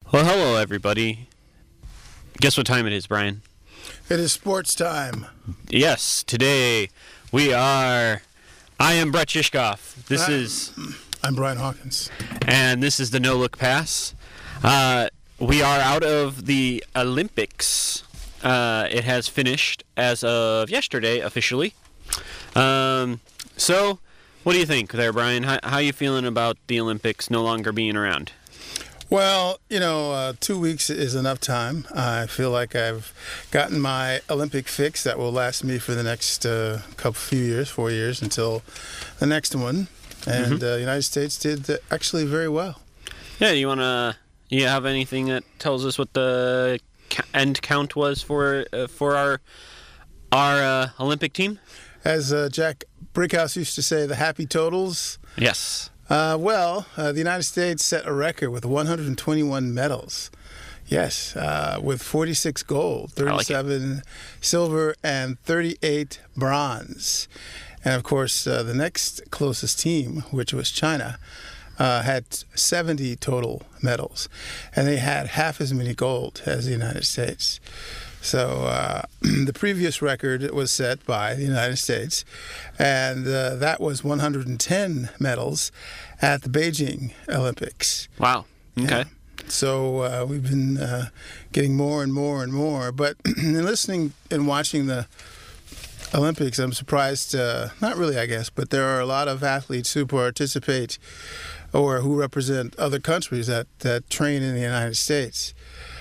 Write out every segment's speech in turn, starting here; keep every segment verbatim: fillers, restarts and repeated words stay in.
Well, hello, everybody. Guess what time it is, Brian? It is sports time. Yes, today we are... I am Brett Shishkoff. This I, is... I'm Brian Hawkins. And this is the No Look Pass. Uh, we are out of the Olympics. Uh, it has finished as of yesterday, officially. Um, so, what do you think there, Brian? How, how are you feeling about the Olympics no longer being around? Well, you know, uh, two weeks is enough time. I feel like I've gotten my Olympic fix that will last me for the next uh, couple few years, four years, until the next one. And Mm-hmm. uh, the United States did uh, actually very well. Yeah, you want to... You have anything that tells us what the ca- end count was for uh, for our our uh, Olympic team? As uh, Jack Brickhouse used to say, the happy totals. Yes. Uh, well, uh, the United States set a record with one hundred twenty-one medals. Yes, uh, with forty-six gold, thirty-seven like silver, and thirty-eight bronze. And of course, uh, the next closest team, which was China, uh, had seventy total medals, and they had half as many gold as the United States. So uh, the previous record was set by the United States, and uh, that was one hundred ten medals at the Beijing Olympics. Wow. Okay. Yeah. So uh, we've been uh, getting more and more and more. But in listening and watching the Olympics, I'm surprised, uh, not really, I guess, but there are a lot of athletes who participate or who represent other countries that, that train in the United States.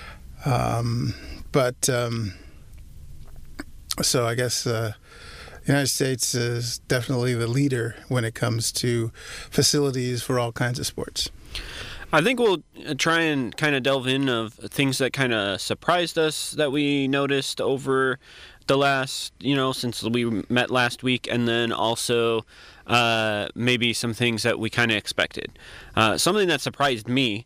Um, but um, so I guess uh, the United States is definitely the leader when it comes to facilities for all kinds of sports. I think we'll try and kind of delve in of things that kind of surprised us that we noticed over the last, you know, since we met last week, and then also uh, maybe some things that we kind of expected. Uh, something that surprised me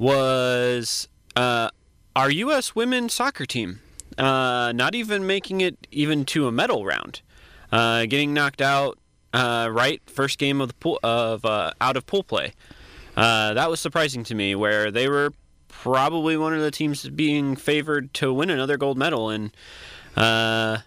was uh, our U S women's soccer team uh, not even making it even to a medal round, uh, getting knocked out uh, right first game of the pool of uh, out of pool play. Uh, that was surprising to me, where they were probably one of the teams being favored to win another gold medal, and uh,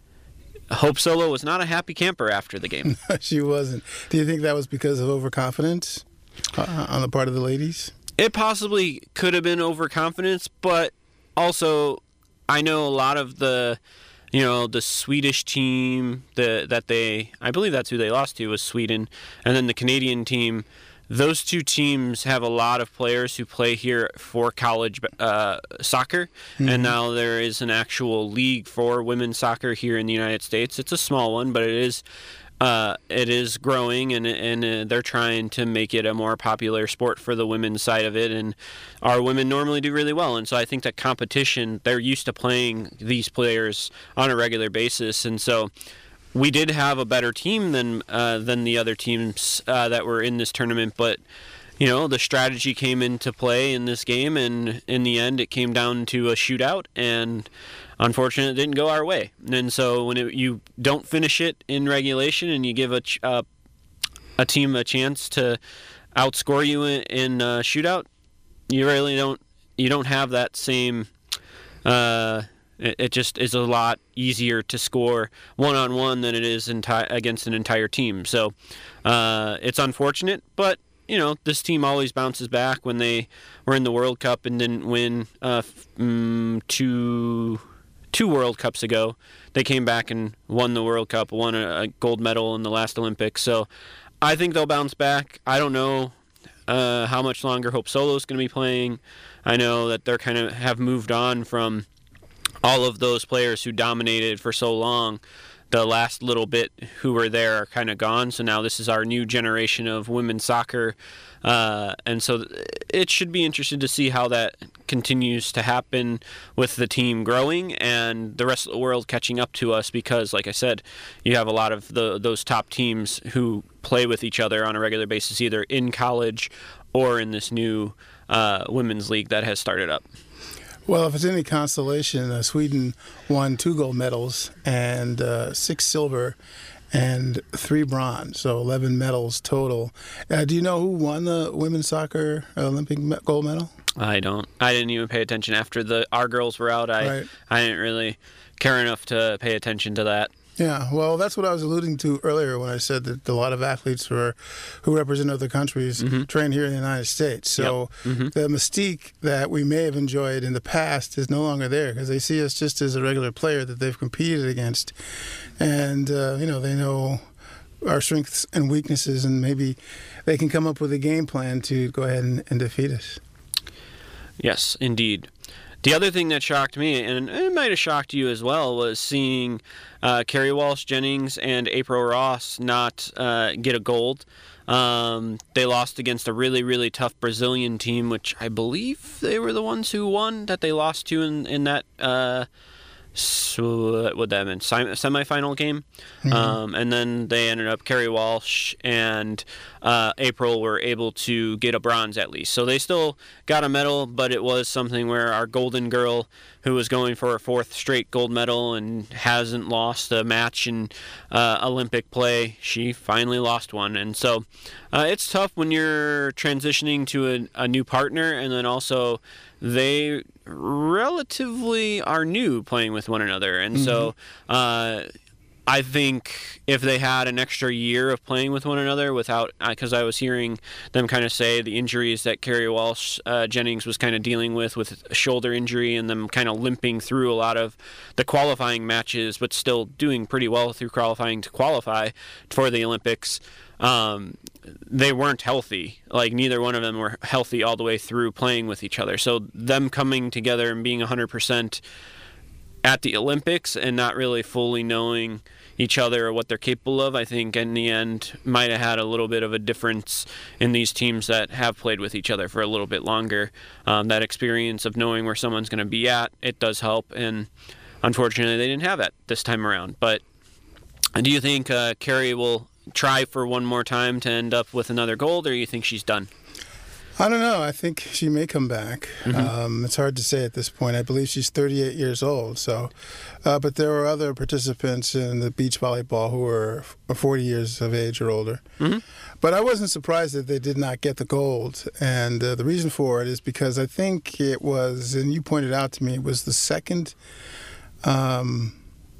Hope Solo was not a happy camper after the game. She wasn't. Do you think that was because of overconfidence uh, on the part of the ladies? It possibly could have been overconfidence, but also I know a lot of the, you know, the Swedish team the, that they, I believe that's who they lost to, was Sweden, and then the Canadian team. Those two teams have a lot of players who play here for college uh, soccer, mm-hmm. and now there is an actual league for women's soccer here in the United States. It's a small one, but it is uh, it is growing, and and uh, they're trying to make it a more popular sport for the women's side of it. And our women normally do really well, and so I think that competition, they're used to playing these players on a regular basis, and so. We did have a better team than uh, than the other teams uh, that were in this tournament, but you know the strategy came into play in this game, and in the end, it came down to a shootout, and unfortunately, it didn't go our way. And so when it, you don't finish it in regulation, and you give a ch- uh, a team a chance to outscore you in, in uh, shootout, you really don't you don't have that same. Uh, It just is a lot easier to score one-on-one than it is enti- against an entire team. So uh, it's unfortunate, but, you know, this team always bounces back. When they were in the World Cup and didn't win uh, um, two, two World Cups ago, they came back and won the World Cup, won a, a gold medal in the last Olympics. So I think they'll bounce back. I don't know uh, how much longer Hope Solo is going to be playing. I know that they're kind of have moved on from all of those players who dominated for so long. The last little bit who were there are kind of gone, so now this is our new generation of women's soccer, uh, and so it should be interesting to see how that continues to happen with the team growing and the rest of the world catching up to us, because, like I said, you have a lot of the those top teams who play with each other on a regular basis, either in college or in this new uh, women's league that has started up. Well, if it's any consolation, uh, Sweden won two gold medals and uh, six silver and three bronze, so eleven medals total. Uh, do you know who won the women's soccer Olympic gold medal? I don't. I didn't even pay attention after the our girls were out. I Right. I didn't really care enough to pay attention to that. Yeah, well, that's what I was alluding to earlier when I said that a lot of athletes who are, who represent other countries Mhm. train here in the United States. So Yep. Mhm. the mystique that we may have enjoyed in the past is no longer there because they see us just as a regular player that they've competed against, and uh, you know they know our strengths and weaknesses, and maybe they can come up with a game plan to go ahead and, and defeat us. Yes, indeed. The other thing that shocked me, and it might have shocked you as well, was seeing uh, Kerri Walsh Jennings and April Ross not uh, get a gold. Um, they lost against a really, really tough Brazilian team, which I believe they were the ones who won, that they lost to in, in that, uh, so what would that mean, Sem- semifinal game. Mhm. Um, and then they ended up, Kerri Walsh and uh, April were able to get a bronze at least. So they still got a medal, but it was something where our golden girl, who was going for a fourth straight gold medal and hasn't lost a match in uh, Olympic play, she finally lost one. And so uh, it's tough when you're transitioning to a, a new partner, and then also they relatively are new playing with one another. And mm-hmm. so uh, I think if they had an extra year of playing with one another without, because uh, I was hearing them kind of say the injuries that Kerri Walsh uh, Jennings was kind of dealing with, with a shoulder injury, and them kind of limping through a lot of the qualifying matches, but still doing pretty well through qualifying to qualify for the Olympics. Um, they weren't healthy. Like, neither one of them were healthy all the way through playing with each other. So them coming together and being one hundred percent at the Olympics and not really fully knowing each other or what they're capable of, I think in the end might have had a little bit of a difference in these teams that have played with each other for a little bit longer. Um, that experience of knowing where someone's going to be at, it does help. And unfortunately, they didn't have that this time around. But do you think uh, Kerri will try for one more time to end up with another gold, or do you think she's done? I don't know. I think she may come back. Mm-hmm. Um, it's hard to say at this point. I believe she's thirty-eight years old. So, uh, but there were other participants in the beach volleyball who were forty years of age or older. Mm-hmm. But I wasn't surprised that they did not get the gold. And uh, the reason for it is because I think it was, and you pointed out to me, it was the second um,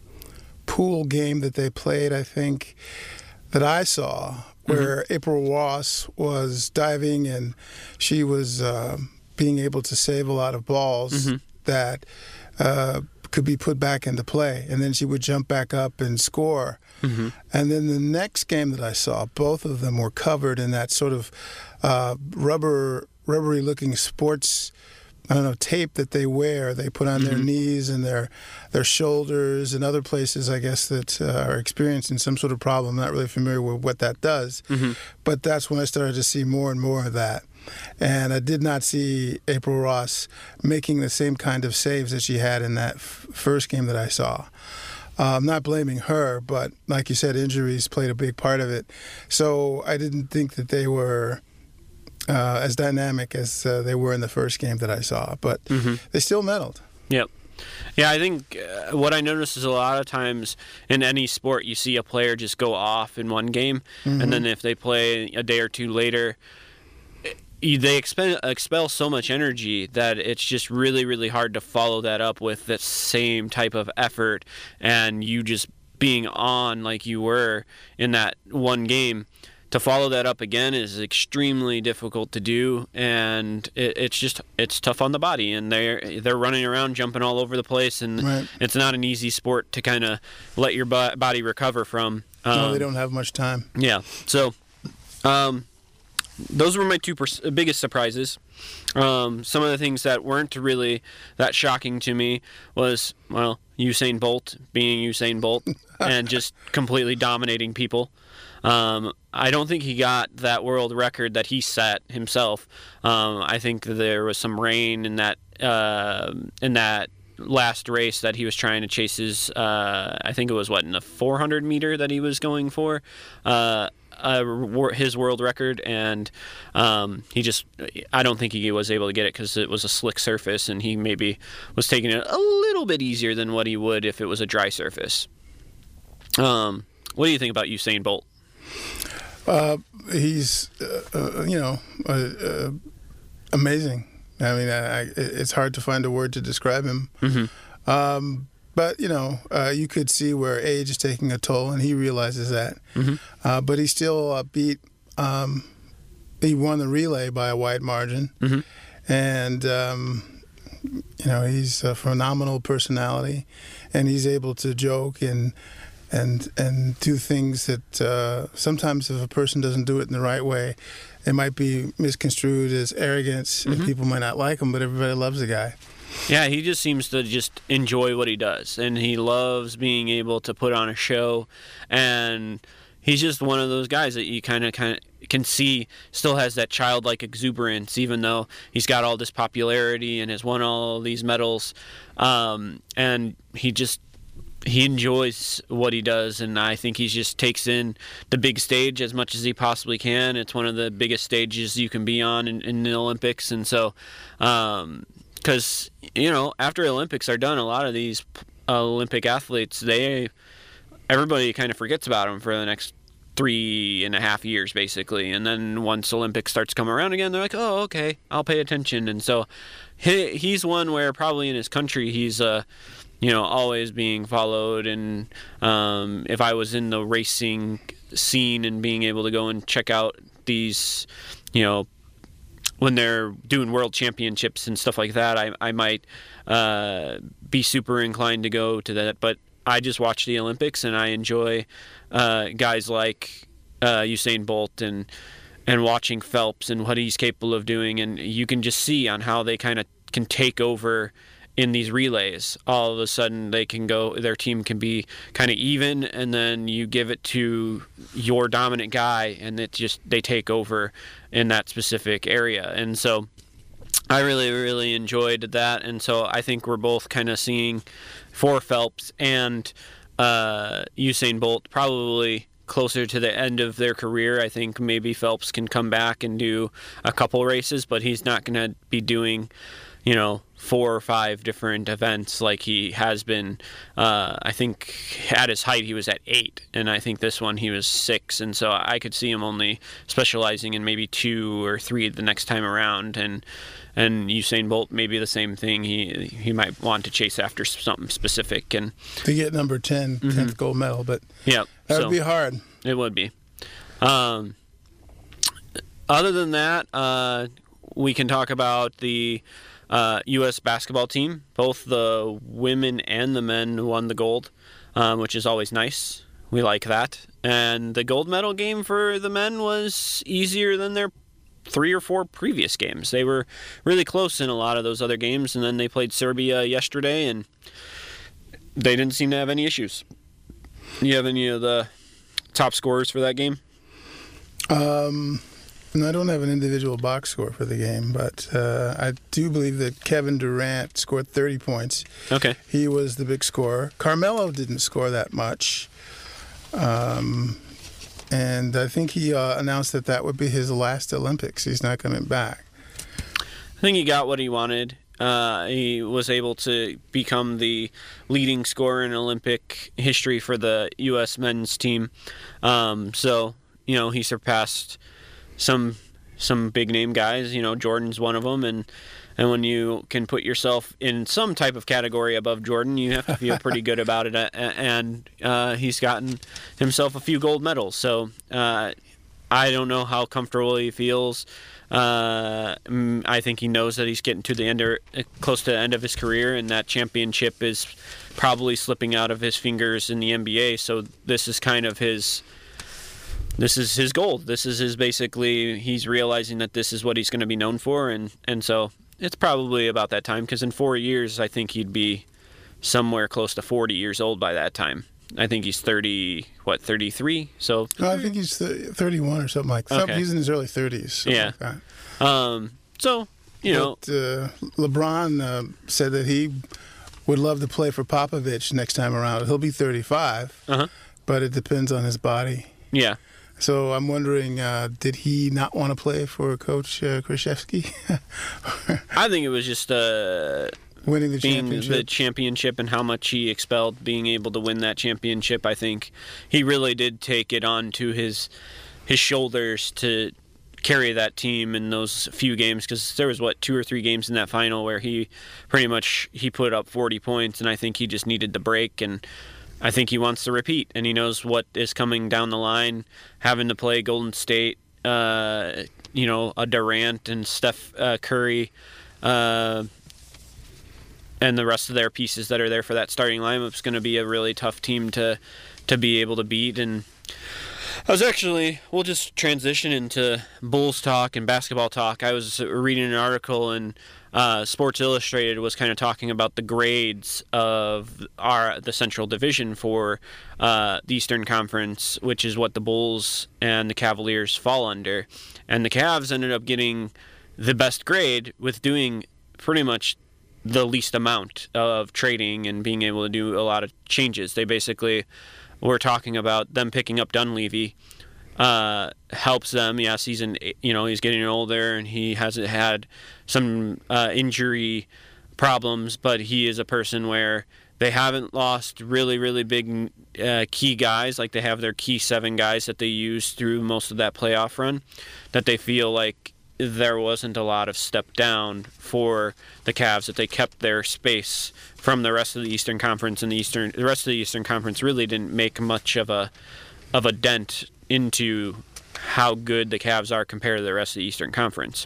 pool game that they played, I think, that I saw, where mm-hmm. April Ross was diving and she was uh, being able to save a lot of balls mm-hmm. that uh, could be put back into play. And then she would jump back up and score. Mm-hmm. And then the next game that I saw, both of them were covered in that sort of uh, rubber, rubbery-looking sports I don't know, tape that they wear. They put on mm-hmm. their knees and their their shoulders and other places, I guess, that uh, are experiencing some sort of problem. I'm not really familiar with what that does. Mm-hmm. But that's when I started to see more and more of that. And I did not see April Ross making the same kind of saves that she had in that f- first game that I saw. Uh, I'm not blaming her, but like you said, injuries played a big part of it. So I didn't think that they were Uh, as dynamic as uh, they were in the first game that I saw, but mm-hmm. they still medaled. Yep. Yeah, I think uh, what I notice is a lot of times in any sport, you see a player just go off in one game, mm-hmm. and then if they play a day or two later, they expel, expel so much energy that it's just really, really hard to follow that up with the same type of effort, and you just being on like you were in that one game. To follow that up again is extremely difficult to do, and it, it's just it's tough on the body. And they're they're running around, jumping all over the place, and right. It's not an easy sport to kind of let your bo- body recover from. Um, no, they don't have much time. Yeah, so um, those were my two pers- biggest surprises. Um, some of the things that weren't really that shocking to me was, well, Usain Bolt being Usain Bolt and just completely dominating people. Um, I don't think he got that world record that he set himself. Um, I think there was some rain in that uh, in that last race that he was trying to chase his. Uh, I think it was what in the four hundred meter that he was going for uh, uh, his world record, and um, he just. I don't think he was able to get it because it was a slick surface, and he maybe was taking it a little bit easier than what he would if it was a dry surface. Um, what do you think about Usain Bolt? Uh, he's, uh, uh, you know, uh, uh, amazing. I mean, I, I, it's hard to find a word to describe him. Mm-hmm. Um, but, you know, uh, you could see where age is taking a toll, and he realizes that. Mm-hmm. Uh, but he still uh, beat, um, he won the relay by a wide margin. Mm-hmm. And, um, you know, he's a phenomenal personality, and he's able to joke and and and do things that uh, sometimes if a person doesn't do it in the right way, it might be misconstrued as arrogance, mm-hmm. and people might not like him, but everybody loves the guy. Yeah, he just seems to just enjoy what he does, and he loves being able to put on a show, and he's just one of those guys that you kind of kind of can see still has that childlike exuberance, even though he's got all this popularity and has won all these medals, um, and he just he enjoys what he does, and I think he just takes in the big stage as much as he possibly can. It's one of the biggest stages you can be on in, in the Olympics, and so um, because you know after Olympics are done, a lot of these uh, Olympic athletes they everybody kind of forgets about them for the next three and a half years, basically. And then once Olympics starts coming around again, they're like, oh, okay, I'll pay attention. And so he, he's one where probably in his country, he's, uh, you know, always being followed. And um, if I was in the racing scene and being able to go and check out these, you know, when they're doing world championships and stuff like that, I, I might uh, be super inclined to go to that. But I just watch the Olympics, and I enjoy uh, guys like uh, Usain Bolt and and watching Phelps and what he's capable of doing. And you can just see on how they kind of can take over in these relays. All of a sudden, they can go. Their team can be kind of even, and then you give it to your dominant guy, and it just they take over in that specific area. And so I really, really enjoyed that. And so I think we're both kind of seeing for Phelps and uh, Usain Bolt probably closer to the end of their career. I think maybe Phelps can come back and do a couple races, but he's not going to be doing, you know, four or five different events like he has been. Uh, I think at his height he was at eight, and I think this one he was six, and so I could see him only specializing in maybe two or three the next time around. And and Usain Bolt maybe the same thing. He he might want to chase after something specific and to get number ten, mm-hmm. tenth gold medal, but yeah, that so would be hard. It would be. Um, other than that, uh, we can talk about the Uh, U S basketball team. Both the women and the men won the gold, um, which is always nice. We like that. And the gold medal game for the men was easier than their three or four previous games. They were really close in a lot of those other games, and then they played Serbia yesterday, and they didn't seem to have any issues. Do you have any of the top scorers for that game? Um... No, I don't have an individual box score for the game, but uh, I do believe that Kevin Durant scored thirty points. Okay. He was the big scorer. Carmelo didn't score that much. Um, and I think he uh, announced that that would be his last Olympics. He's not coming back. I think he got what he wanted. Uh, he was able to become the leading scorer in Olympic history for the U S men's team. Um, so, you know, he surpassed some some big name guys. You know, Jordan's one of them, and and when you can put yourself in some type of category above Jordan, you have to feel pretty good about it. And uh, he's gotten himself a few gold medals, so uh, I don't know how comfortable he feels. Uh, I think he knows that he's getting to the end, or close to the end of his career, and that championship is probably slipping out of his fingers in the N B A. So this is kind of his. This is his goal. This is his basically, he's realizing that this is what he's going to be known for. And, and so it's probably about that time, because in four years, I think he'd be somewhere close to forty years old by that time. I think he's thirty, what, thirty-three? So no, I think he's thirty-one or something like that. Okay. He's in his early thirties. Yeah. Like that. Um, so, you know. But, uh, LeBron uh, said that he would love to play for Popovich next time around. He'll be thirty-five, uh-huh. but it depends on his body. Yeah. So I'm wondering, uh, did he not want to play for Coach uh, Krzyzewski? I think it was just uh, winning the being championship. the championship and how much he expelled being able to win that championship. I think he really did take it on to his his shoulders to carry that team in those few games, because there was what two or three games in that final where he pretty much he put up forty points, and I think he just needed the break, and I think he wants to repeat, and he knows what is coming down the line, having to play Golden State, uh, you know, a Durant and Steph uh, Curry, uh, and the rest of their pieces that are there for that starting lineup is going to be a really tough team to to be able to beat. And I was actually, we'll just transition into Bulls talk and basketball talk. I was reading an article, and uh, Sports Illustrated was kind of talking about the grades of our the Central Division for uh, the Eastern Conference, which is what the Bulls and the Cavaliers fall under. And the Cavs ended up getting the best grade with doing pretty much the least amount of trading and being able to do a lot of changes. They basically were talking about them picking up Dunleavy. Uh, helps them. Yes, he's an, you know, he's getting older and he hasn't had some uh, injury problems, but he is a person where they haven't lost really, really big uh, key guys. Like, they have their key seven guys that they used through most of that playoff run, that they feel like there wasn't a lot of step down for the Cavs, that they kept their space from the rest of the Eastern Conference, and the Eastern the rest of the Eastern Conference really didn't make much of a of a dent into how good the Cavs are compared to the rest of the Eastern Conference.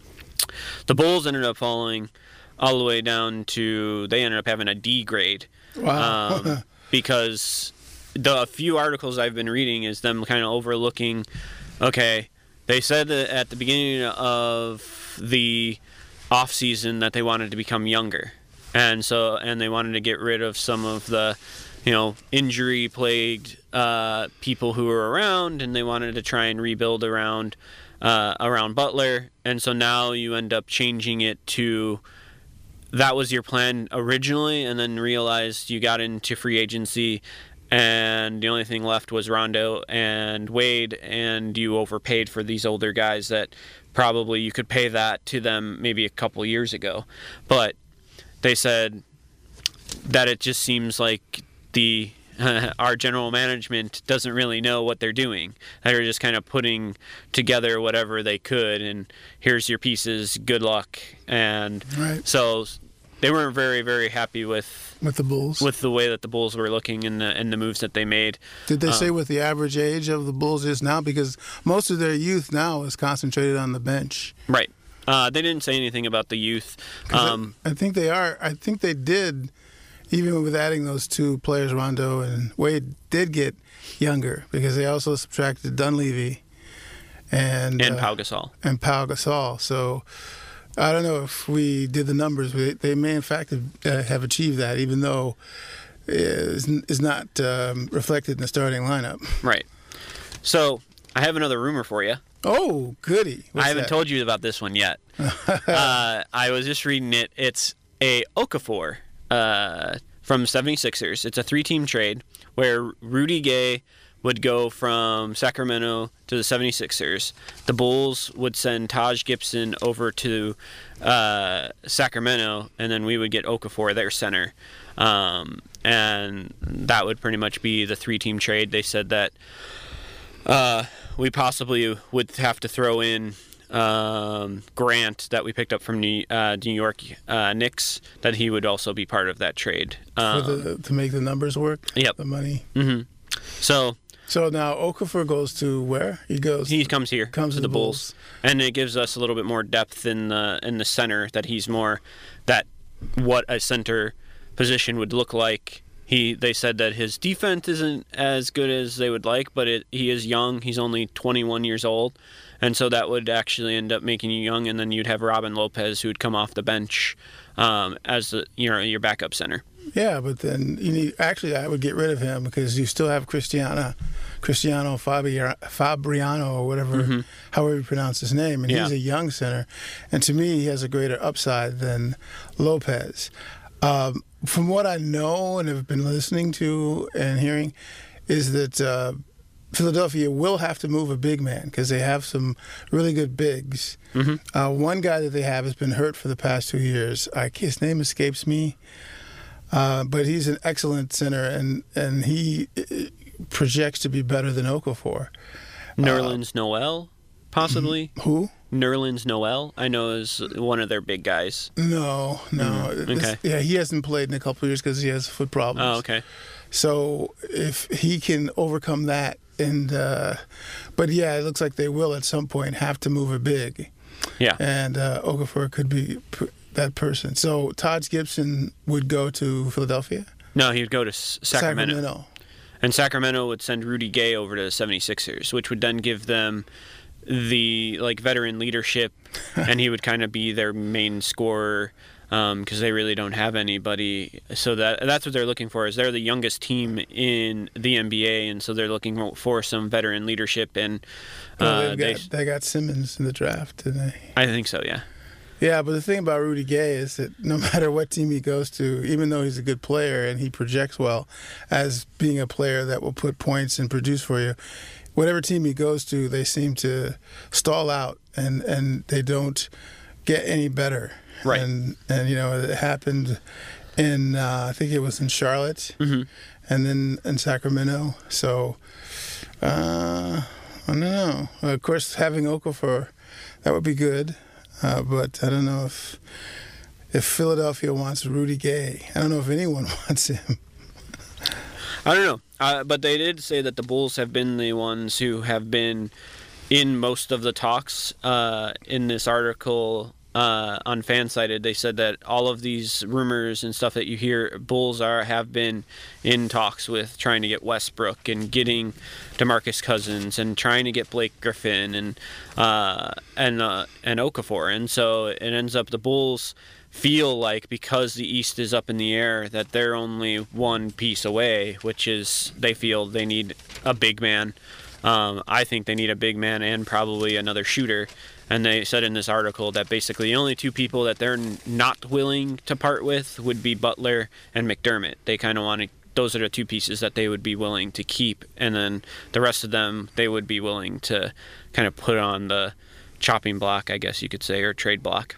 The Bulls ended up falling all the way down to, they ended up having a D grade. Wow. Um, because the few articles I've been reading is them kind of overlooking, okay, they said that at the beginning of the offseason that they wanted to become younger. And so, and they wanted to get rid of some of the, you know, injury-plagued uh, people who were around, and they wanted to try and rebuild around uh, around Butler. And so now you end up changing it to, that was your plan originally, and then realized you got into free agency, and the only thing left was Rondo and Wade, and you overpaid for these older guys that probably you could pay that to them maybe a couple years ago. But they said that it just seems like the uh, our general management doesn't really know what they're doing. They're just kind of putting together whatever they could, and here's your pieces, good luck. And right. So they weren't very, very happy with with the Bulls, with the way that the Bulls were looking and the and the moves that they made. Did they um, say what the average age of the Bulls is now? Because most of their youth now is concentrated on the bench. Right. Uh, they didn't say anything about the youth. Um, I, I think they are. I think they did. Even with adding those two players, Rondo and Wade, did get younger because they also subtracted Dunleavy and and uh, Pau Gasol. And Pau Gasol. So I don't know if we did the numbers. They may, in fact, have, uh, have achieved that, even though it is, is not um, reflected in the starting lineup. Right. So I have another rumor for you. Oh, goody. What's I haven't that? told you about this one yet. uh, I was just reading it. It's a Okafor uh, from seventy-sixers. It's a three-team trade where Rudy Gay would go from Sacramento to the seventy-sixers. The Bulls would send Taj Gibson over to uh, Sacramento, and then we would get Okafor, their center. Um, and that would pretty much be the three-team trade. They said that uh, we possibly would have to throw in um, Grant that we picked up from New, uh, New York uh, Knicks, that he would also be part of that trade. Um, For the, to make the numbers work? Yep. The money? Mm-hmm. So... So now Okafor goes to where? He goes. He comes here comes to the Bulls. Bulls, and it gives us a little bit more depth in the in the center. That he's more that what a center position would look like. He they said that his defense isn't as good as they would like, but it, he is young. He's only twenty-one years old, and so that would actually end up making you young. And then you'd have Robin Lopez, who would come off the bench um, as the, you know, your backup center. Yeah, but then you need. Actually, I would get rid of him because you still have Cristiano, Cristiano Fabri- Fabriano or whatever, mm-hmm. however you pronounce his name, and yeah. he's a young center, and to me, he has a greater upside than Lopez. Um, from what I know and have been listening to and hearing, is that uh, Philadelphia will have to move a big man because they have some really good bigs. Mm-hmm. Uh, one guy that they have has been hurt for the past two years. I, his name escapes me. Uh, but he's an excellent center, and, and he projects to be better than Okafor. Nerlens uh, Noel? possibly. Mm-hmm. Who? Nerlens Noel, I know, is one of their big guys. No, no. Mm-hmm. Okay. This, yeah, he hasn't played in a couple of years because he has foot problems. Oh, okay. So if he can overcome that, and uh, but yeah, it looks like they will at some point have to move a big. Yeah. And uh, Okafor could be p- that person. So Taj Gibson would go to Philadelphia? No, he would go to S- Sacramento. Sacramento. And Sacramento would send Rudy Gay over to the seventy-sixers, which would then give them the like veteran leadership, and he would kind of be their main scorer because um, they really don't have anybody. So that that's what they're looking for. Is they're the youngest team in the N B A, and so they're looking for some veteran leadership. And uh, well, they got, they got Simmons in the draft, didn't they? I think so. Yeah. Yeah, but the thing about Rudy Gay is that no matter what team he goes to, even though he's a good player and he projects well as being a player that will put points and produce for you, whatever team he goes to, they seem to stall out and, and they don't get any better. Right. And, and you know, it happened in, uh, I think it was in Charlotte Mm-hmm. and then in Sacramento. So, uh, I don't know. Of course, having Okafor, that would be good. Uh, but I don't know if if Philadelphia wants Rudy Gay. I don't know if anyone wants him. I don't know. Uh, but they did say that the Bulls have been the ones who have been in most of the talks. Uh, in this article uh, on Fansided, they said that all of these rumors and stuff that you hear, Bulls are have been in talks with trying to get Westbrook and getting DeMarcus Cousins and trying to get Blake Griffin and uh, and uh, and Okafor. And so it ends up the Bulls feel like, because the East is up in the air, that they're only one piece away, which is they feel they need a big man. Um, I think they need a big man and probably another shooter. And they said in this article that basically the only two people that they're not willing to part with would be Butler and McDermott. They kind of want to, those are the two pieces that they would be willing to keep. And then the rest of them, they would be willing to kind of put on the chopping block, I guess you could say, or trade block.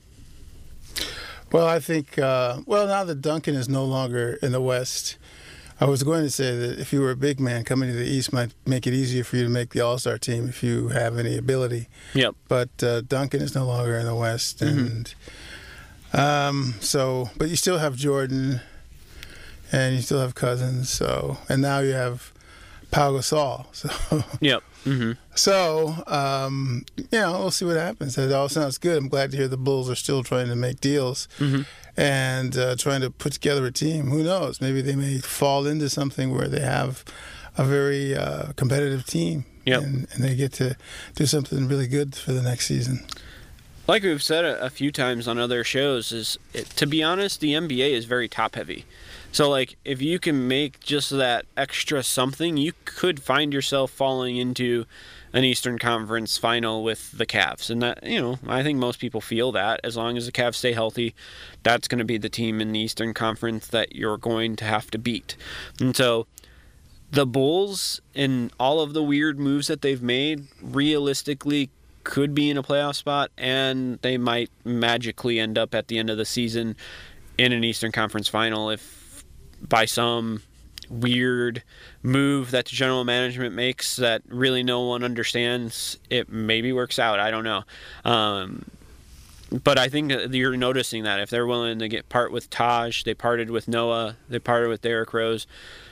Well, I think, uh, well, now that Duncan is no longer in the West, I was going to say that if you were a big man, coming to the East might make it easier for you to make the All-Star team if you have any ability. Yep. But uh, Duncan is no longer in the West. And mm-hmm. um, so, but you still have Jordan and you still have Cousins. So, and now you have Pau Gasol. So, yep. Mm-hmm. So, um, you know, we'll see what happens. It all sounds good. I'm glad to hear the Bulls are still trying to make deals mm-hmm. and uh, trying to put together a team. Who knows? Maybe they may fall into something where they have a very uh, competitive team yep. and, and they get to do something really good for the next season. Like we've said a, a few times on other shows, is it, to be honest, the N B A is very top-heavy. So, like, if you can make just that extra something, you could find yourself falling into an Eastern Conference final with the Cavs. And that, you know, I think most people feel that. As long as the Cavs stay healthy, that's going to be the team in the Eastern Conference that you're going to have to beat. And so the Bulls, and all of the weird moves that they've made, realistically could be in a playoff spot, and they might magically end up at the end of the season in an Eastern Conference final if by some weird move that the general management makes that really no one understands, it maybe works out. I don't know. Um, but I think you're noticing that if they're willing to get part with Taj, they parted with Noah, they parted with Derrick Rose,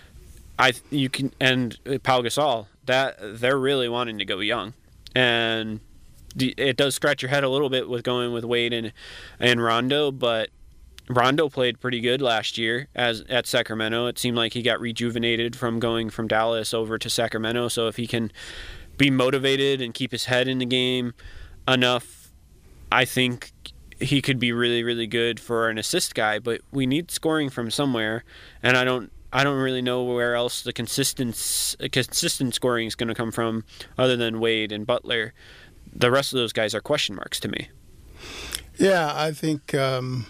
I you can and Pau Gasol, that they're really wanting to go young. And the, it does scratch your head a little bit with going with Wade and and Rondo, but Rondo played pretty good last year as at Sacramento. It seemed like he got rejuvenated from going from Dallas over to Sacramento. So if he can be motivated and keep his head in the game enough, I think he could be really, really good for an assist guy. But we need scoring from somewhere, and I don't I don't really know where else the consistent consistent scoring is going to come from other than Wade and Butler. The rest of those guys are question marks to me. Yeah, I think. Um...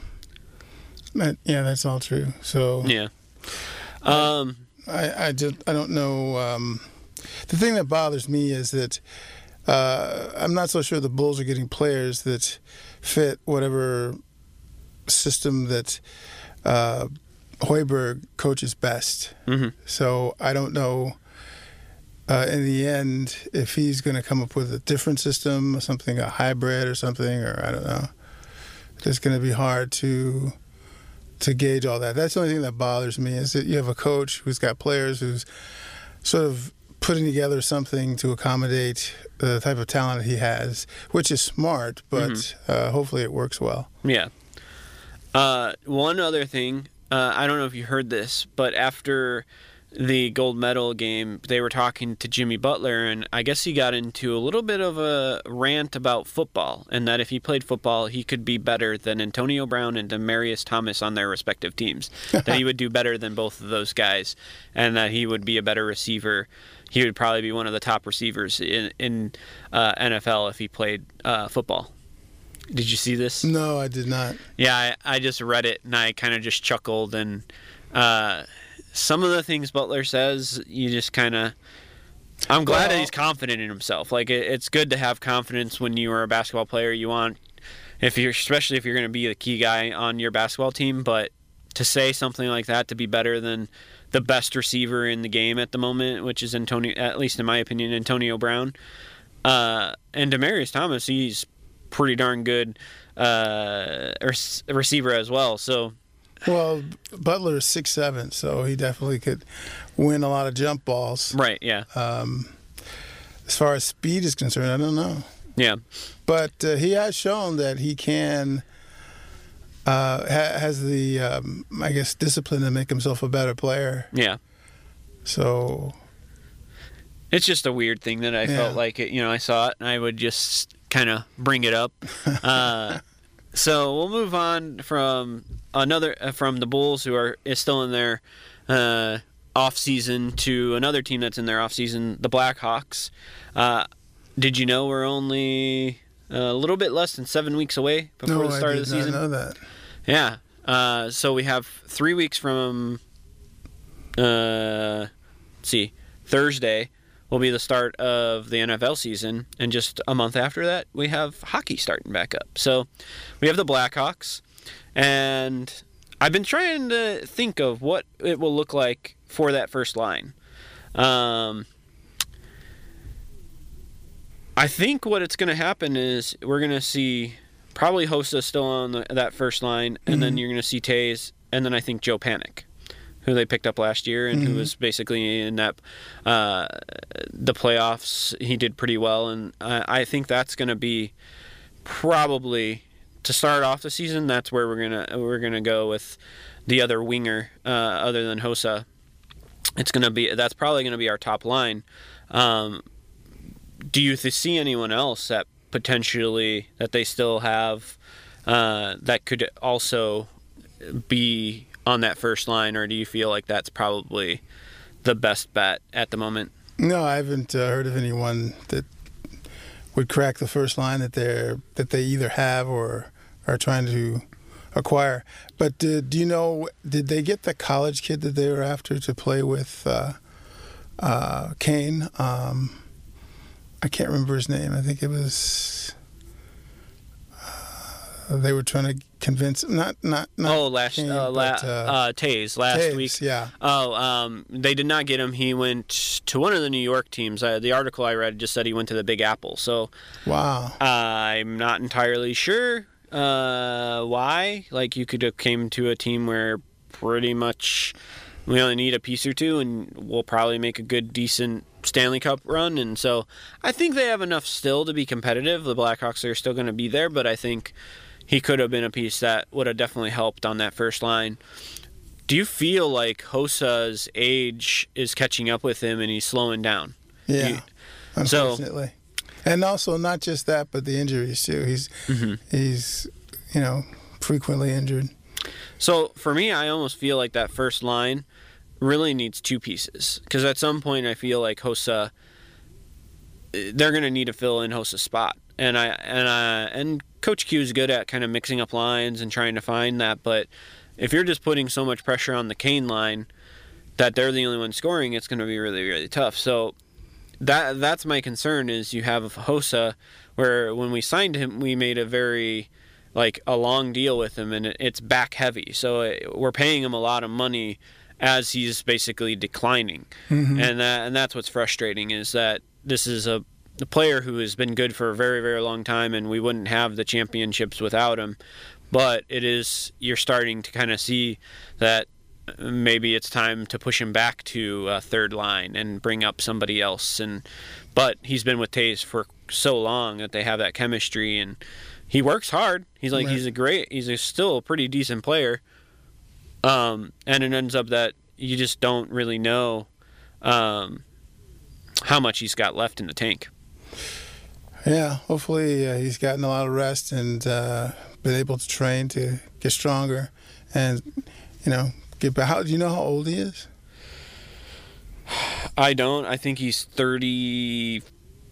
That, yeah, that's all true. So yeah, um, I, I just I don't know. Um, the thing that bothers me is that uh, I'm not so sure the Bulls are getting players that fit whatever system that uh, Hoiberg coaches best. Mm-hmm. So I don't know uh, in the end, if he's going to come up with a different system, something, a hybrid or something, or I don't know, it's going to be hard to to gauge all that. That's the only thing that bothers me is that you have a coach who's got players who's sort of putting together something to accommodate the type of talent he has, which is smart, but mm-hmm. uh, hopefully it works well. Yeah. Uh, one other thing, uh, I don't know if you heard this, but after the gold medal game, they were talking to Jimmy Butler, and I guess he got into a little bit of a rant about football, and that if he played football, he could be better than Antonio Brown and Demaryius Thomas on their respective teams. That he would do better than both of those guys, and that he would be a better receiver. He would probably be one of the top receivers in, in uh, N F L if he played uh, football. Did you see this? No, I did not. Yeah, I, I just read it, and I kind of just chuckled, and uh, some of the things Butler says, you just kind of... I'm glad well, that he's confident in himself. Like, it, it's good to have confidence when you are a basketball player. You want, if you're, especially if you're going to be the key guy on your basketball team, but to say something like that, to be better than the best receiver in the game at the moment, which is Antonio, at least in my opinion, Antonio Brown, uh, and Demaryius Thomas, he's pretty darn good uh, receiver as well. So, well, Butler is six seven, so he definitely could win a lot of jump balls. Right. Yeah. Um, as far as speed is concerned, I don't know. Yeah. But uh, he has shown that he can. Uh, ha- has the, um, I guess, discipline to make himself a better player. Yeah. So. It's just a weird thing that I yeah. felt like, it, you know, I saw it and I would just kind of bring it up. uh, so we'll move on from another, uh, from the Bulls, who are is still in their uh, off season, to another team that's in their off season, the Blackhawks. Uh, did you know we're only a little bit less than seven weeks away before no, the start I did of the season? Not know that. Yeah. Uh, so we have three weeks from, uh, let's see, Thursday will be the start of the N F L season, and just a month after that, we have hockey starting back up. So we have the Blackhawks, and I've been trying to think of what it will look like for that first line. Um, I think what it's going to happen is we're going to see probably Hossa still on the, that first line, and mm-hmm. then you're going to see Tays, and then I think Joe Panik, who they picked up last year and mm-hmm. who was basically in that uh, the playoffs. He did pretty well, and I, I think that's going to be probably to start off the season. That's where we're gonna we're gonna go with the other winger uh, other than Hossa. It's gonna be that's probably gonna be our top line. Um, do you th- see anyone else that potentially that they still have uh, that could also be on that first line, or do you feel like that's probably the best bet at the moment? No, I haven't uh, heard of anyone that would crack the first line that they're that they either have or are trying to acquire. But uh, do you know, did they get the college kid that they were after to play with uh, uh, Kane? Um, I can't remember his name. I think it was. Uh, they were trying to convince not not not. Oh, last Kane, uh, la- but, uh, uh, Tays last Tays, week. Yeah. Oh, um, they did not get him. He went to one of the New York teams. Uh, the article I read just said he went to the Big Apple. So. Wow. Uh, I'm not entirely sure uh, why. Like, you could have came to a team where pretty much we only need a piece or two, and we'll probably make a good, decent Stanley Cup run. And so I think they have enough still to be competitive. The Blackhawks are still going to be there, but I think he could have been a piece that would have definitely helped on that first line. Do you feel like Hossa's age is catching up with him and he's slowing down? Yeah, you, unfortunately. So, and also not just that, but the injuries too. He's mm-hmm. he's you know frequently injured. So for me, I almost feel like that first line really needs two pieces, because at some point I feel like Hossa, they're going to need to fill in Hossa's spot, and I and I and Coach Q is good at kind of mixing up lines and trying to find that. But if you're just putting so much pressure on the Kane line that they're the only one scoring, it's going to be really, really tough. So that that's my concern. Is you have Hossa, where when we signed him, we made a very like a long deal with him, and it's back heavy. So we're paying him a lot of money, as he's basically declining. Mm-hmm. And that and that's what's frustrating, is that this is a, a player who has been good for a very, very long time, and we wouldn't have the championships without him. But it is, you're starting to kind of see that maybe it's time to push him back to a third line and bring up somebody else. And but he's been with Toews for so long that they have that chemistry, and he works hard. He's like right. he's a great, he's a still a pretty decent player. Um, and it ends up that you just don't really know um, how much he's got left in the tank. Yeah, hopefully uh, he's gotten a lot of rest and uh, been able to train to get stronger, and you know. But how do you know how old he is? I don't. I think he's thirty-five,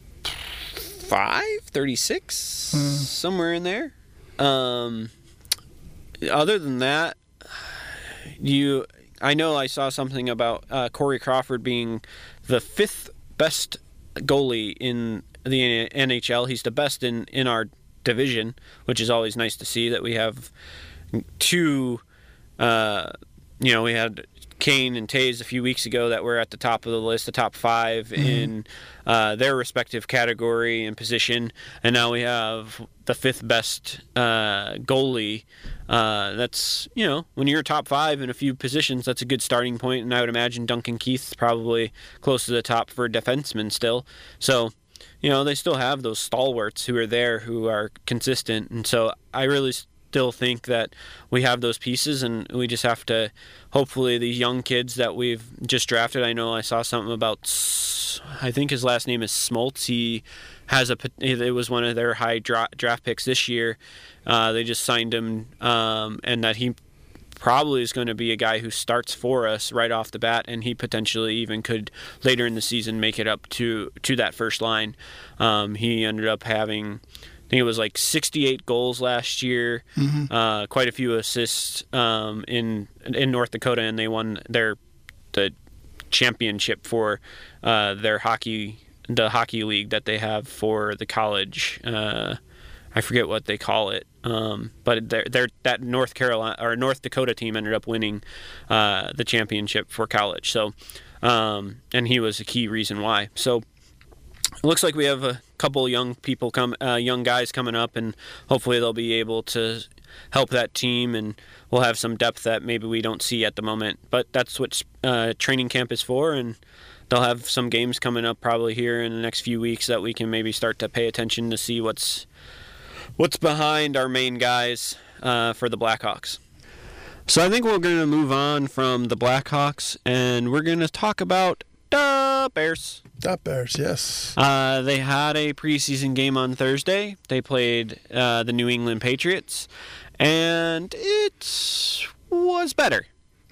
thirty-six, hmm. somewhere in there. Um, other than that, you, I know I saw something about uh, Corey Crawford being the fifth best goalie in the N H L. He's the best in, in our division, which is always nice to see that we have two. Uh, You know, we had Kane and Toews a few weeks ago that were at the top of the list, the top five mm-hmm. in uh, their respective category and position. And now we have the fifth best uh, goalie. Uh, that's, you know, when you're top five in a few positions, that's a good starting point. And I would imagine Duncan Keith's probably close to the top for defensemen still. So, you know, they still have those stalwarts who are there who are consistent. And so I really still think that we have those pieces, and we just have to, hopefully these young kids that we've just drafted, I know I saw something about, I think his last name is Smoltz. He has a, it was one of their high draft picks this year. Uh, they just signed him, um, and that he probably is going to be a guy who starts for us right off the bat, and he potentially even could later in the season make it up to, to that first line. Um, he ended up having, I think it was like sixty-eight goals last year, mm-hmm. uh, quite a few assists um, in in North Dakota, and they won their the championship for uh, their hockey the hockey league that they have for the college. Uh, I forget what they call it, um, but they're, they're, that North Carolina or North Dakota team ended up winning uh, the championship for college. So, um, and he was a key reason why. So. It looks like we have a couple young people come, uh, young guys coming up, and hopefully they'll be able to help that team, and we'll have some depth that maybe we don't see at the moment. But that's what uh, training camp is for, and they'll have some games coming up probably here in the next few weeks that we can maybe start to pay attention to see what's what's behind our main guys uh, for the Blackhawks. So I think we're going to move on from the Blackhawks, and we're going to talk about the Bears. The Bears, yes. Uh, they had a preseason game on Thursday. They played uh, the New England Patriots, and it was better.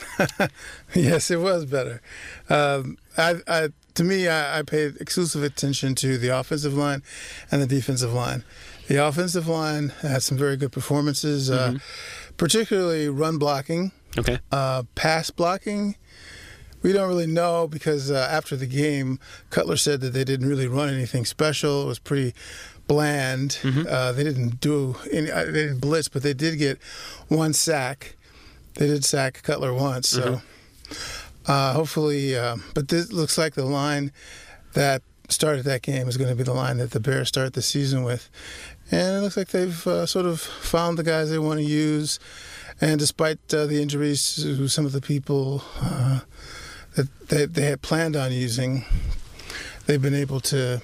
Yes, it was better. Um, I, I, to me, I, I paid exclusive attention to the offensive line and the defensive line. The offensive line had some very good performances, mm-hmm. uh, particularly run blocking, okay, uh, pass blocking. We don't really know because uh, after the game, Cutler said that they didn't really run anything special. It was pretty bland. Mm-hmm. Uh, they didn't do any. Uh, they didn't blitz, but they did get one sack. They did sack Cutler once. So mm-hmm. uh, hopefully, uh, but this looks like the line that started that game is going to be the line that the Bears start the season with, and it looks like they've uh, sort of found the guys they want to use. And despite uh, the injuries to some of the people. Uh, that they, they had planned on using, they've been able to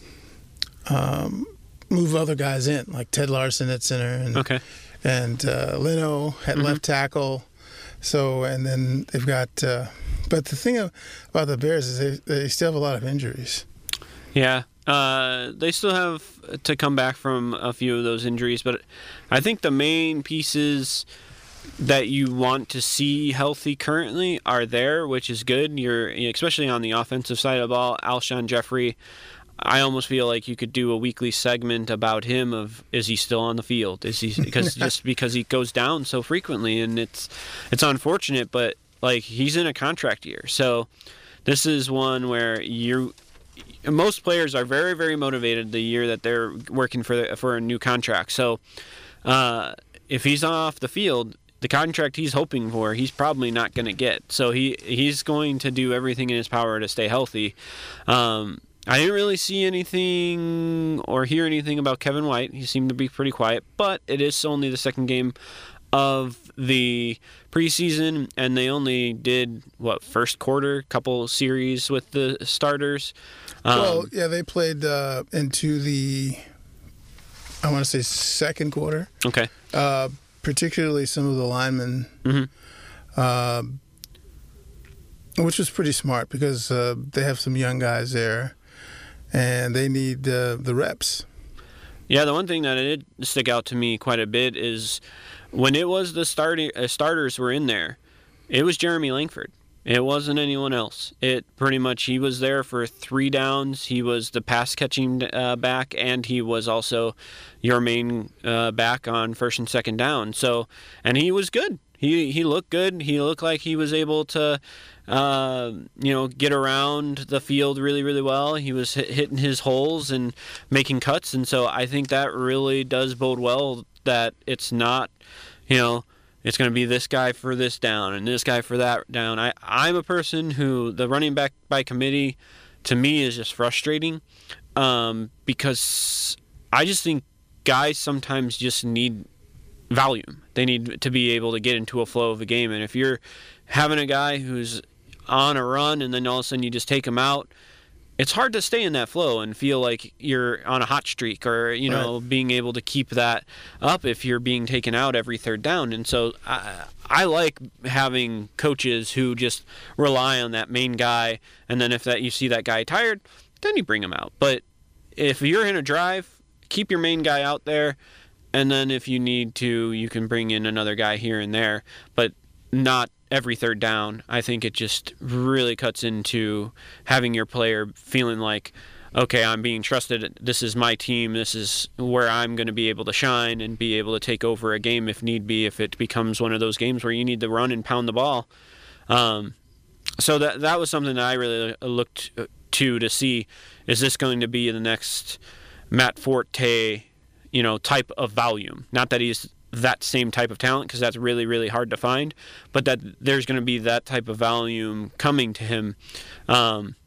um, move other guys in, like Ted Larson at center and okay. and uh, Leno at mm-hmm. left tackle. So, and then they've got, uh, but the thing about the Bears is they, they still have a lot of injuries. Yeah, uh, they still have to come back from a few of those injuries, but I think the main pieces that you want to see healthy currently are there, which is good. You're especially on the offensive side of the ball. Alshon Jeffrey, I almost feel like you could do a weekly segment about him of is he still on the field? Is he because just because he goes down so frequently, and it's it's unfortunate, but like he's in a contract year. So this is one where you most players are very very motivated the year that they're working for for a new contract. So uh, if he's off the field, the contract he's hoping for, he's probably not going to get. So he he's going to do everything in his power to stay healthy. Um, I didn't really see anything or hear anything about Kevin White. He seemed to be pretty quiet, but it is only the second game of the preseason, and they only did, what, first quarter, couple series with the starters. Um, well, yeah, they played uh, into the, I want to say, second quarter. Okay. Uh, particularly some of the linemen, mm-hmm. uh, which was pretty smart because uh, they have some young guys there, and they need uh, the reps. Yeah, the one thing that did stick out to me quite a bit is when it was the starting uh, starters were in there, it was Jeremy Langford. It wasn't anyone else. It pretty much, he was there for three downs. He was the pass catching uh, back, and he was also your main uh, back on first and second down. So, and he was good. He he looked good. He looked like he was able to, uh, you know, get around the field really, really well. He was hit, hitting his holes and making cuts, and so I think that really does bode well that it's not, you know, it's going to be this guy for this down and this guy for that down. I, I'm a person who the running back by committee, to me, is just frustrating um, because I just think guys sometimes just need volume. They need to be able to get into a flow of a game. And if you're having a guy who's on a run and then all of a sudden you just take him out, it's hard to stay in that flow and feel like you're on a hot streak or, you know, right. being able to keep that up if you're being taken out every third down. And so I, I like having coaches who just rely on that main guy. And then if that you see that guy tired, then you bring him out. But if you're in a drive, keep your main guy out there. And then if you need to, you can bring in another guy here and there, but not every third down. I think it just really cuts into having your player feeling like, okay, I'm being trusted. This is my team. This is where I'm going to be able to shine and be able to take over a game if need be, if it becomes one of those games where you need to run and pound the ball. Um, so that that was something that I really looked to to see, is this going to be the next Matt Forte, you know, type of volume? Not that he's that same type of talent, because that's really, really hard to find, but that there's going to be that type of volume coming to him. Um,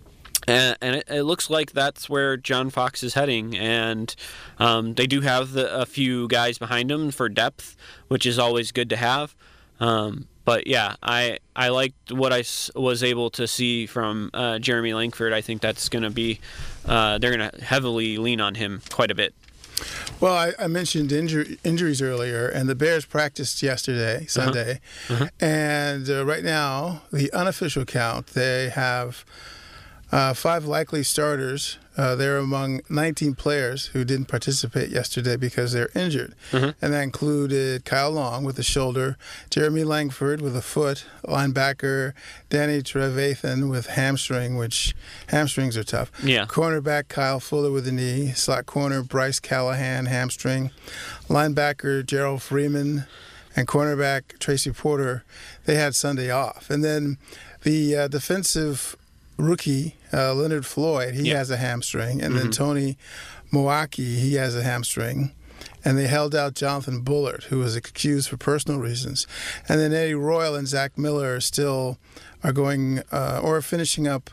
and and it, it looks like that's where John Fox is heading. And um, they do have the, a few guys behind him for depth, which is always good to have. Um, but yeah, I I liked what I s- was able to see from uh, Jeremy Langford. I think that's going to be, uh, they're going to heavily lean on him quite a bit. Well, I, I mentioned injury, injuries earlier, and the Bears practiced yesterday, Sunday. Uh-huh. Uh-huh. And uh, right now, the unofficial count, they have uh, five likely starters. Uh, they're among nineteen players who didn't participate yesterday because they're injured. Uh-huh. And that included Kyle Long with a shoulder, Jeremy Langford with a foot, linebacker Danny Trevathan with hamstring, which hamstrings are tough. Yeah. Cornerback Kyle Fuller with a knee, slot corner Bryce Callahan, hamstring, linebacker Gerald Freeman, and cornerback Tracy Porter. They had Sunday off. And then the uh, defensive rookie, uh, Leonard Floyd, he yeah. has a hamstring. And mm-hmm. then Tony Moaki, he has a hamstring. And they held out Jonathan Bullard, who was accused for personal reasons. And then Eddie Royal and Zach Miller still are going uh, or finishing up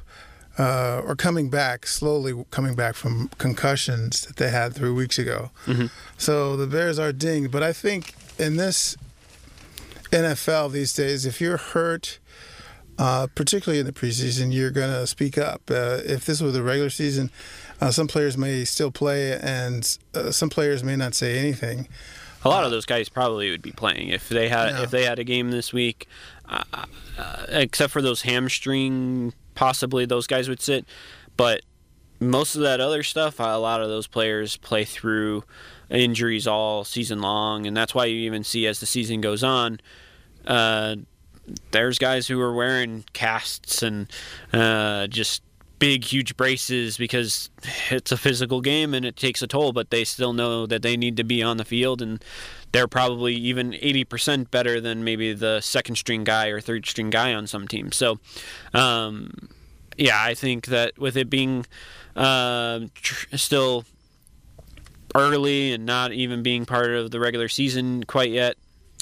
uh, or coming back, slowly coming back from concussions that they had three weeks ago. Mm-hmm. So the Bears are dinged. But I think in this N F L these days, if you're hurt, Uh, particularly in the preseason, you're going to speak up. Uh, if this was the regular season, uh, some players may still play, and uh, some players may not say anything. A lot of those guys probably would be playing if they had yeah. if they had a game this week, uh, uh, except for those hamstring. Possibly those guys would sit, but most of that other stuff, a lot of those players play through injuries all season long, and that's why you even see as the season goes on. Uh, There's guys who are wearing casts and uh, just big, huge braces because it's a physical game and it takes a toll, but they still know that they need to be on the field, and they're probably even eighty percent better than maybe the second-string guy or third-string guy on some teams. So, um, yeah, I think that with it being uh, tr- still early and not even being part of the regular season quite yet,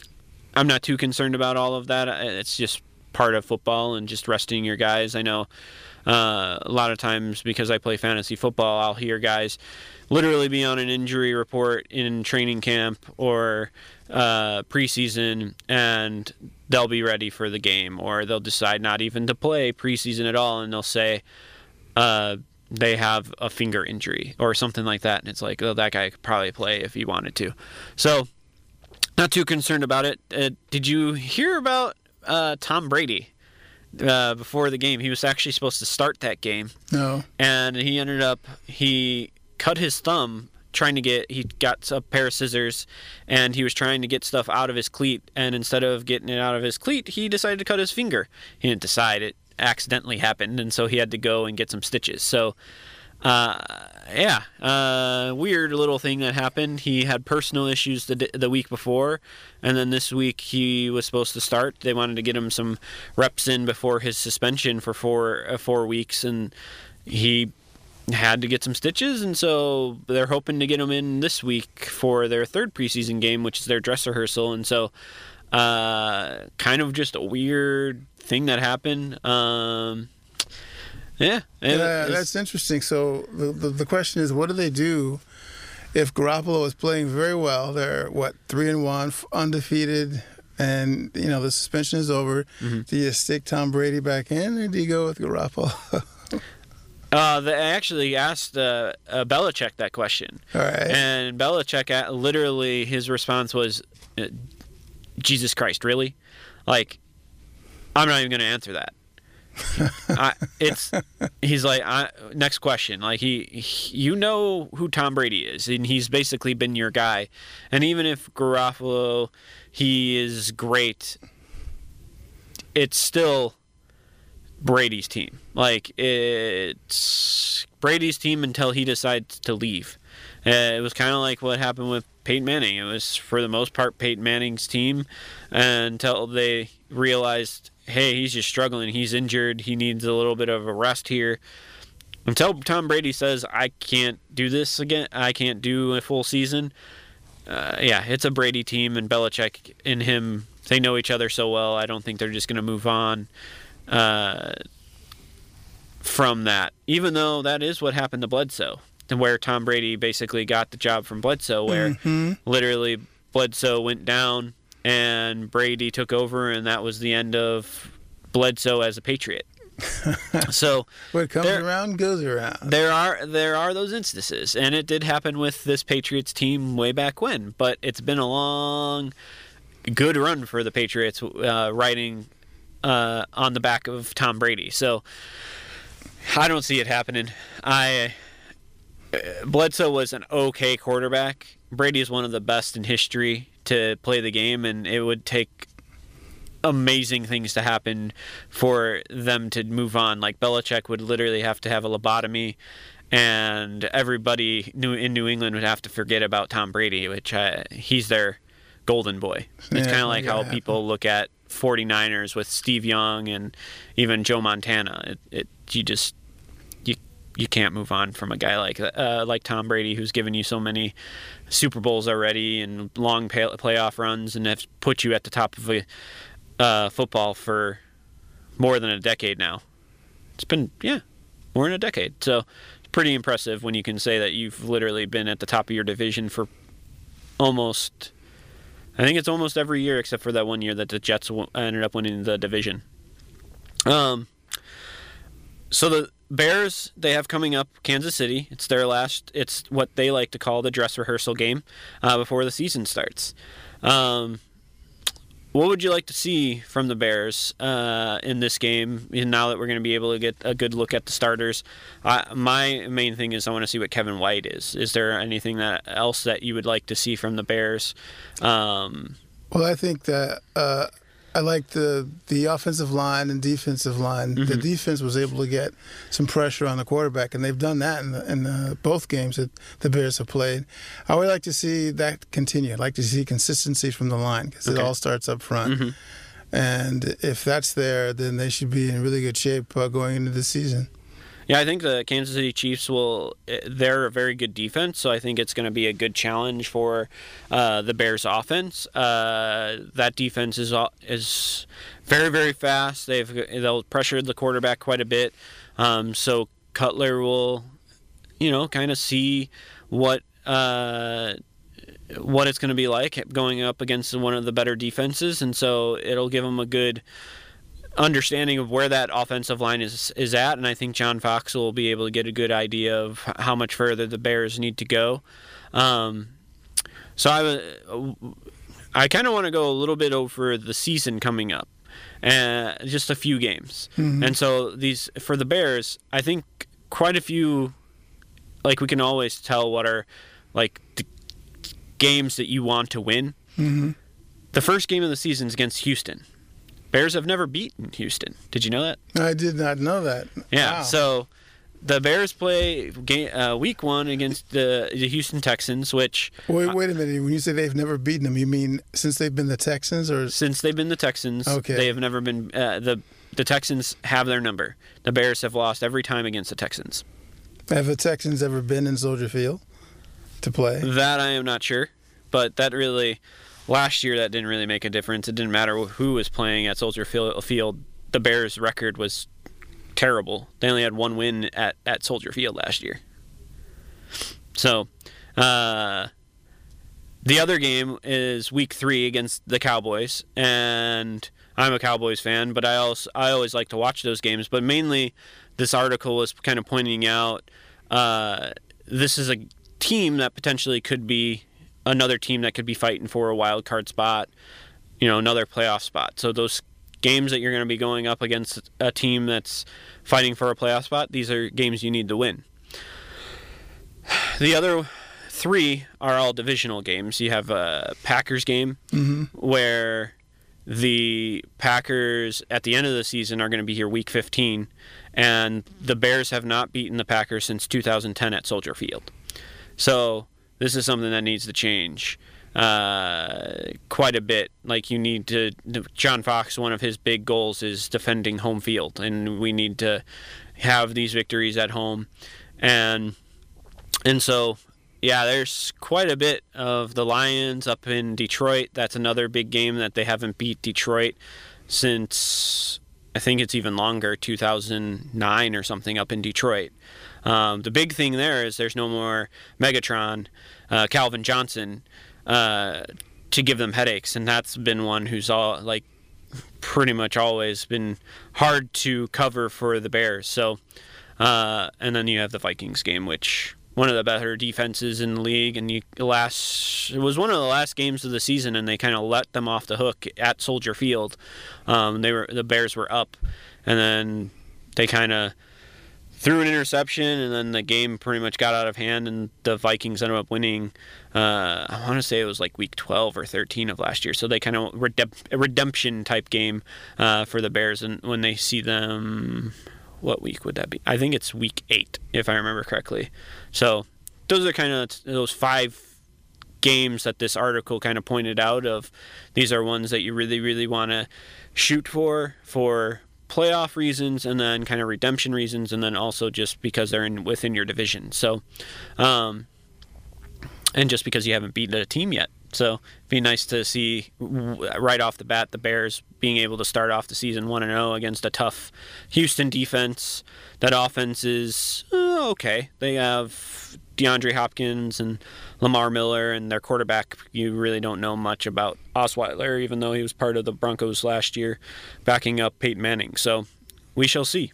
I'm not too concerned about all of that. It's just part of football and just resting your guys. I know uh, a lot of times because I play fantasy football, I'll hear guys literally be on an injury report in training camp or uh, preseason, and they'll be ready for the game, or they'll decide not even to play preseason at all, and they'll say uh, they have a finger injury or something like that, and it's like, oh, that guy could probably play if he wanted to. So, not too concerned about it. Uh, did you hear about uh, Tom Brady uh, before the game? He was actually supposed to start that game. No. And he ended up, he cut his thumb trying to get, he got a pair of scissors, and he was trying to get stuff out of his cleat, and instead of getting it out of his cleat, he decided to cut his finger. He didn't decide, it accidentally happened, and so he had to go and get some stitches. So, uh, yeah, uh, weird little thing that happened. He had personal issues the the week before, and then this week he was supposed to start. They wanted to get him some reps in before his suspension for four uh, four weeks, and he had to get some stitches, and so they're hoping to get him in this week for their third preseason game, which is their dress rehearsal. And so, uh, kind of just a weird thing that happened. Um, Yeah, yeah, that's interesting. So the, the the question is, what do they do if Garoppolo is playing very well? They're what three and one, undefeated, and you know the suspension is over. Mm-hmm. Do you stick Tom Brady back in, or do you go with Garoppolo? uh, they actually asked uh, uh, Belichick that question. All right, and Belichick uh, literally his response was, "Jesus Christ, really? Like, I'm not even going to answer that." I, it's he's like I, next question, like he, he you know who Tom Brady is, and he's basically been your guy, and even if Garoppolo he is great, it's still Brady's team. Like, it's Brady's team until he decides to leave. Uh, it was kind of like what happened with Peyton Manning. It was for the most part Peyton Manning's team until they realized, hey, he's just struggling. He's injured. He needs a little bit of a rest here. Until Tom Brady says, I can't do this again. I can't do a full season. Uh, yeah, it's a Brady team, and Belichick and him, they know each other so well. I don't think they're just going to move on uh, from that, even though that is what happened to Bledsoe, and where Tom Brady basically got the job from Bledsoe, where mm-hmm. literally Bledsoe went down and Brady took over, and that was the end of Bledsoe as a Patriot. So what comes there, around goes around. There are there are those instances, and it did happen with this Patriots team way back when. But it's been a long, good run for the Patriots, uh, riding uh, on the back of Tom Brady. So I don't see it happening. I Bledsoe was an okay quarterback. Brady is one of the best in history to play the game, and it would take amazing things to happen for them to move on. Like, Belichick would literally have to have a lobotomy, and everybody in New England would have to forget about Tom Brady, which uh, he's their golden boy. It's yeah, kind of like how happen. people look at 49ers with Steve Young and even Joe Montana. It, it you just you you can't move on from a guy like uh, like Tom Brady, who's given you so many Super Bowls already and long pay- playoff runs, and has put you at the top of a Uh, football for more than a decade now. It's been, yeah, more than a decade. So it's pretty impressive when you can say that you've literally been at the top of your division for almost, I think it's almost every year except for that one year that the Jets w- ended up winning the division. Um. So the Bears, they have coming up Kansas City. It's their last, it's what they like to call the dress rehearsal game uh, before the season starts. Um. What would you like to see from the Bears uh, in this game, now that we're going to be able to get a good look at the starters? Uh, my main thing is I want to see what Kevin White is. Is there anything that else that you would like to see from the Bears? Um, well, I think that uh, I like the the offensive line and defensive line. Mm-hmm. The defense was able to get some pressure on the quarterback, and they've done that in, the, in the, both games that the Bears have played. I would like to see that continue. I'd like to see consistency from the line, because okay. it all starts up front. Mm-hmm. And if that's there, then they should be in really good shape uh, going into the season. Yeah, I think the Kansas City Chiefs will. They're a very good defense, so I think it's going to be a good challenge for uh, the Bears' offense. Uh, that defense is is very very fast. They've they'll pressure the quarterback quite a bit, um, so Cutler will, you know, kind of see what. Uh, what it's going to be like going up against one of the better defenses, and so it'll give them a good understanding of where that offensive line is is at, and I think John Fox will be able to get a good idea of how much further the Bears need to go. Um, so I, I kind of want to go a little bit over the season coming up, and uh, just a few games. Mm-hmm. And so these for the Bears, I think quite a few, like we can always tell what are like the games that you want to win. Mm-hmm. The first game of the season is against Houston. Bears have never beaten Houston. Did you know that? I did not know that. Yeah, wow. So the Bears play game, uh, week one against the, the Houston Texans, which... Wait, wait a minute. When you say they've never beaten them, you mean since they've been the Texans? Or Since they've been the Texans, okay. They have never been... Uh, the, the Texans have their number. The Bears have lost every time against the Texans. Have the Texans ever been in Soldier Field to play? That I am not sure, but that really... Last year, that didn't really make a difference. It didn't matter who was playing at Soldier Field. The Bears' record was terrible. They only had one win at, at Soldier Field last year. So, uh, the other game is Week Three against the Cowboys, and I'm a Cowboys fan, but I also I always like to watch those games. But mainly, this article was kind of pointing out uh, this is a team that potentially could be another team that could be fighting for a wild card spot, you know, another playoff spot. So those games that you're going to be going up against a team that's fighting for a playoff spot, these are games you need to win. The other three are all divisional games. You have a Packers game mm-hmm. where the Packers at the end of the season are going to be here week fifteen, and the Bears have not beaten the Packers since two thousand ten at Soldier Field. So this is something that needs to change uh, quite a bit. Like you need to, John Fox, one of his big goals is defending home field, and we need to have these victories at home. And and so, yeah, there's quite a bit of the Lions up in Detroit. That's another big game that they haven't beat Detroit since, I think it's even longer, two thousand nine or something up in Detroit. Um, the big thing there is there's no more Megatron, uh, Calvin Johnson, uh, to give them headaches, and that's been one who's all like pretty much always been hard to cover for the Bears. So, uh, and then you have the Vikings game, which one of the better defenses in the league, and you last it was one of the last games of the season, and they kind of let them off the hook at Soldier Field. Um, they were the Bears were up, and then they kind of threw an interception, and then the game pretty much got out of hand, and the Vikings ended up winning. Uh, I want to say it was like week twelve or thirteen of last year. So they kind of redemp- a redemption type game uh, for the Bears, and when they see them, what week would that be? I think it's week eight, if I remember correctly. So those are kind of those five games that this article kind of pointed out of. These are ones that you really, really want to shoot for for. playoff reasons, and then kind of redemption reasons, and then also just because they're in within your division. So, um, and just because you haven't beaten a team yet. So it'd be nice to see right off the bat the Bears being able to start off the season one and oh against a tough Houston defense. That offense is uh, okay. They have DeAndre Hopkins and Lamar Miller, and their quarterback, you really don't know much about Osweiler, even though he was part of the Broncos last year, backing up Peyton Manning. So we shall see.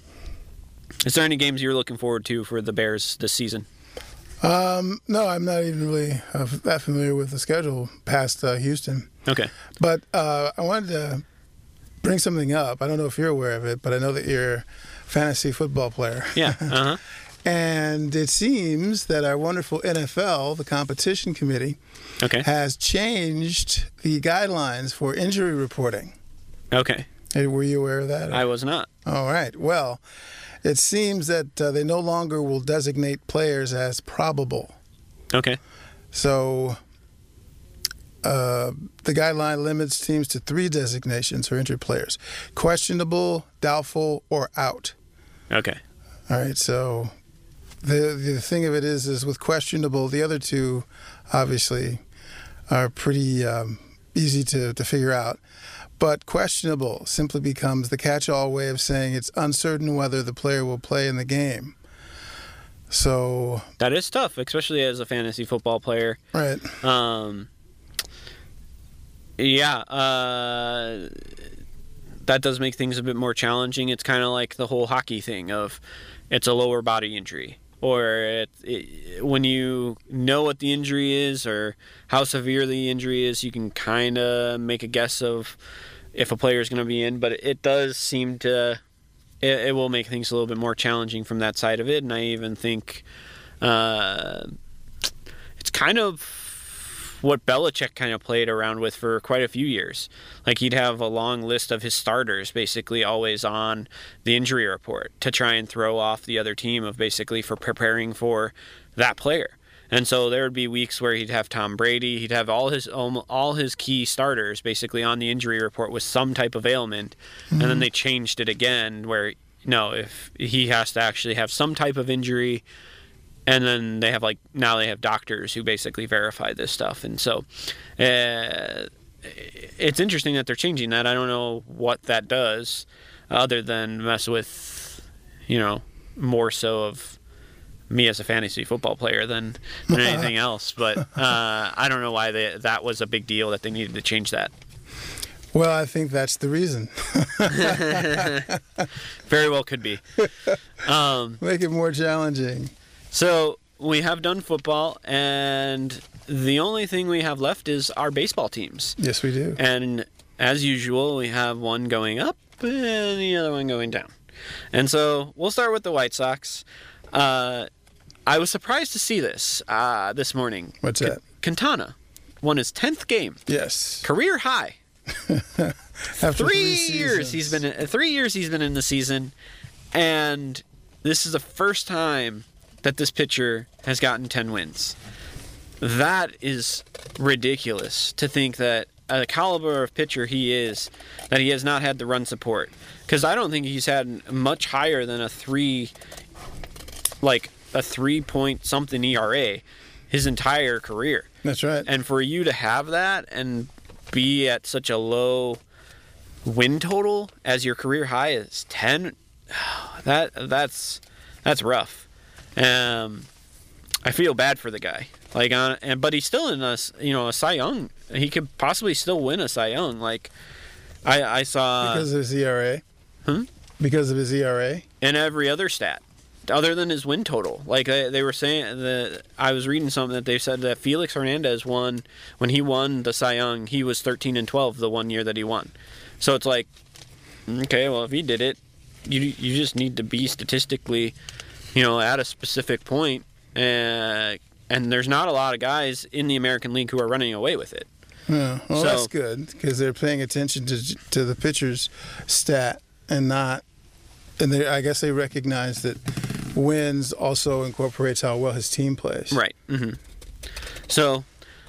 Is there any games you're looking forward to for the Bears this season? Um, no, I'm not even really uh, that familiar with the schedule past uh, Houston. Okay. But uh, I wanted to bring something up. I don't know if you're aware of it, but I know that you're a fantasy football player. Yeah, uh-huh. And it seems that our wonderful N F L, the competition committee, okay. has changed the guidelines for injury reporting. Okay. Hey, were you aware of that? I was not. All right. Well, it seems that uh, they no longer will designate players as probable. Okay. So uh, the guideline limits teams to three designations for injured players: questionable, doubtful, or out. Okay. All right, so the the thing of it is, is with questionable, the other two obviously are pretty um, easy to, to figure out. But questionable simply becomes the catch-all way of saying it's uncertain whether the player will play in the game. So that is tough, especially as a fantasy football player. Right. Um, yeah, uh, that does make things a bit more challenging. It's kind of like the whole hockey thing of it's a lower body injury. Or it, it, when you know what the injury is or how severe the injury is, you can kind of make a guess of if a player is going to be in. But it does seem to, it, it will make things a little bit more challenging from that side of it. And I even think uh, it's kind of what Belichick kind of played around with for quite a few years. Like he'd have a long list of his starters basically always on the injury report to try and throw off the other team of basically for preparing for that player. And so there would be weeks where he'd have Tom Brady, he'd have all his um, all his key starters basically on the injury report with some type of ailment, mm-hmm. and then they changed it again where no, if he has to actually have some type of injury. And then they have like now they have doctors who basically verify this stuff, and so uh, it's interesting that they're changing that. I don't know what that does, other than mess with, you know, more so of me as a fantasy football player than than anything else. But uh, I don't know why they, that was a big deal that they needed to change that. Well, I think that's the reason. Very well could be. Um, Make it more challenging. So we have done football, and the only thing we have left is our baseball teams. Yes, we do. And as usual, we have one going up and the other one going down. And so we'll start with the White Sox. Uh, I was surprised to see this uh, this morning. What's that? Quintana won his tenth game. Yes. Career high. After three, three years he's been in, three years he's been in the season, and this is the first time that this pitcher has gotten ten wins. That is ridiculous to think that a caliber of pitcher he is, that he has not had the run support. Because I don't think he's had much higher than a three, like a three point something E R A his entire career. That's right. And for you to have that and be at such a low win total as your career high is ten, that that's that's rough. Um, I feel bad for the guy. Like, on, and but he's still in a, you know, a Cy Young. He could possibly still win a Cy Young. Like, I, I saw because of his E R A. Hmm? Because of his E R A and every other stat, other than his win total. Like they, they were saying that I was reading something that they said that Felix Hernandez won when he won the Cy Young. He was thirteen and twelve the one year that he won. So it's like, okay, well if he did it, you you just need to be statistically, you know, at a specific point, uh, and there's not a lot of guys in the American League who are running away with it. Yeah, well, so, that's good because they're paying attention to to the pitcher's stat and not, and they I guess they recognize that wins also incorporates how well his team plays. Right. Mm-hmm. So,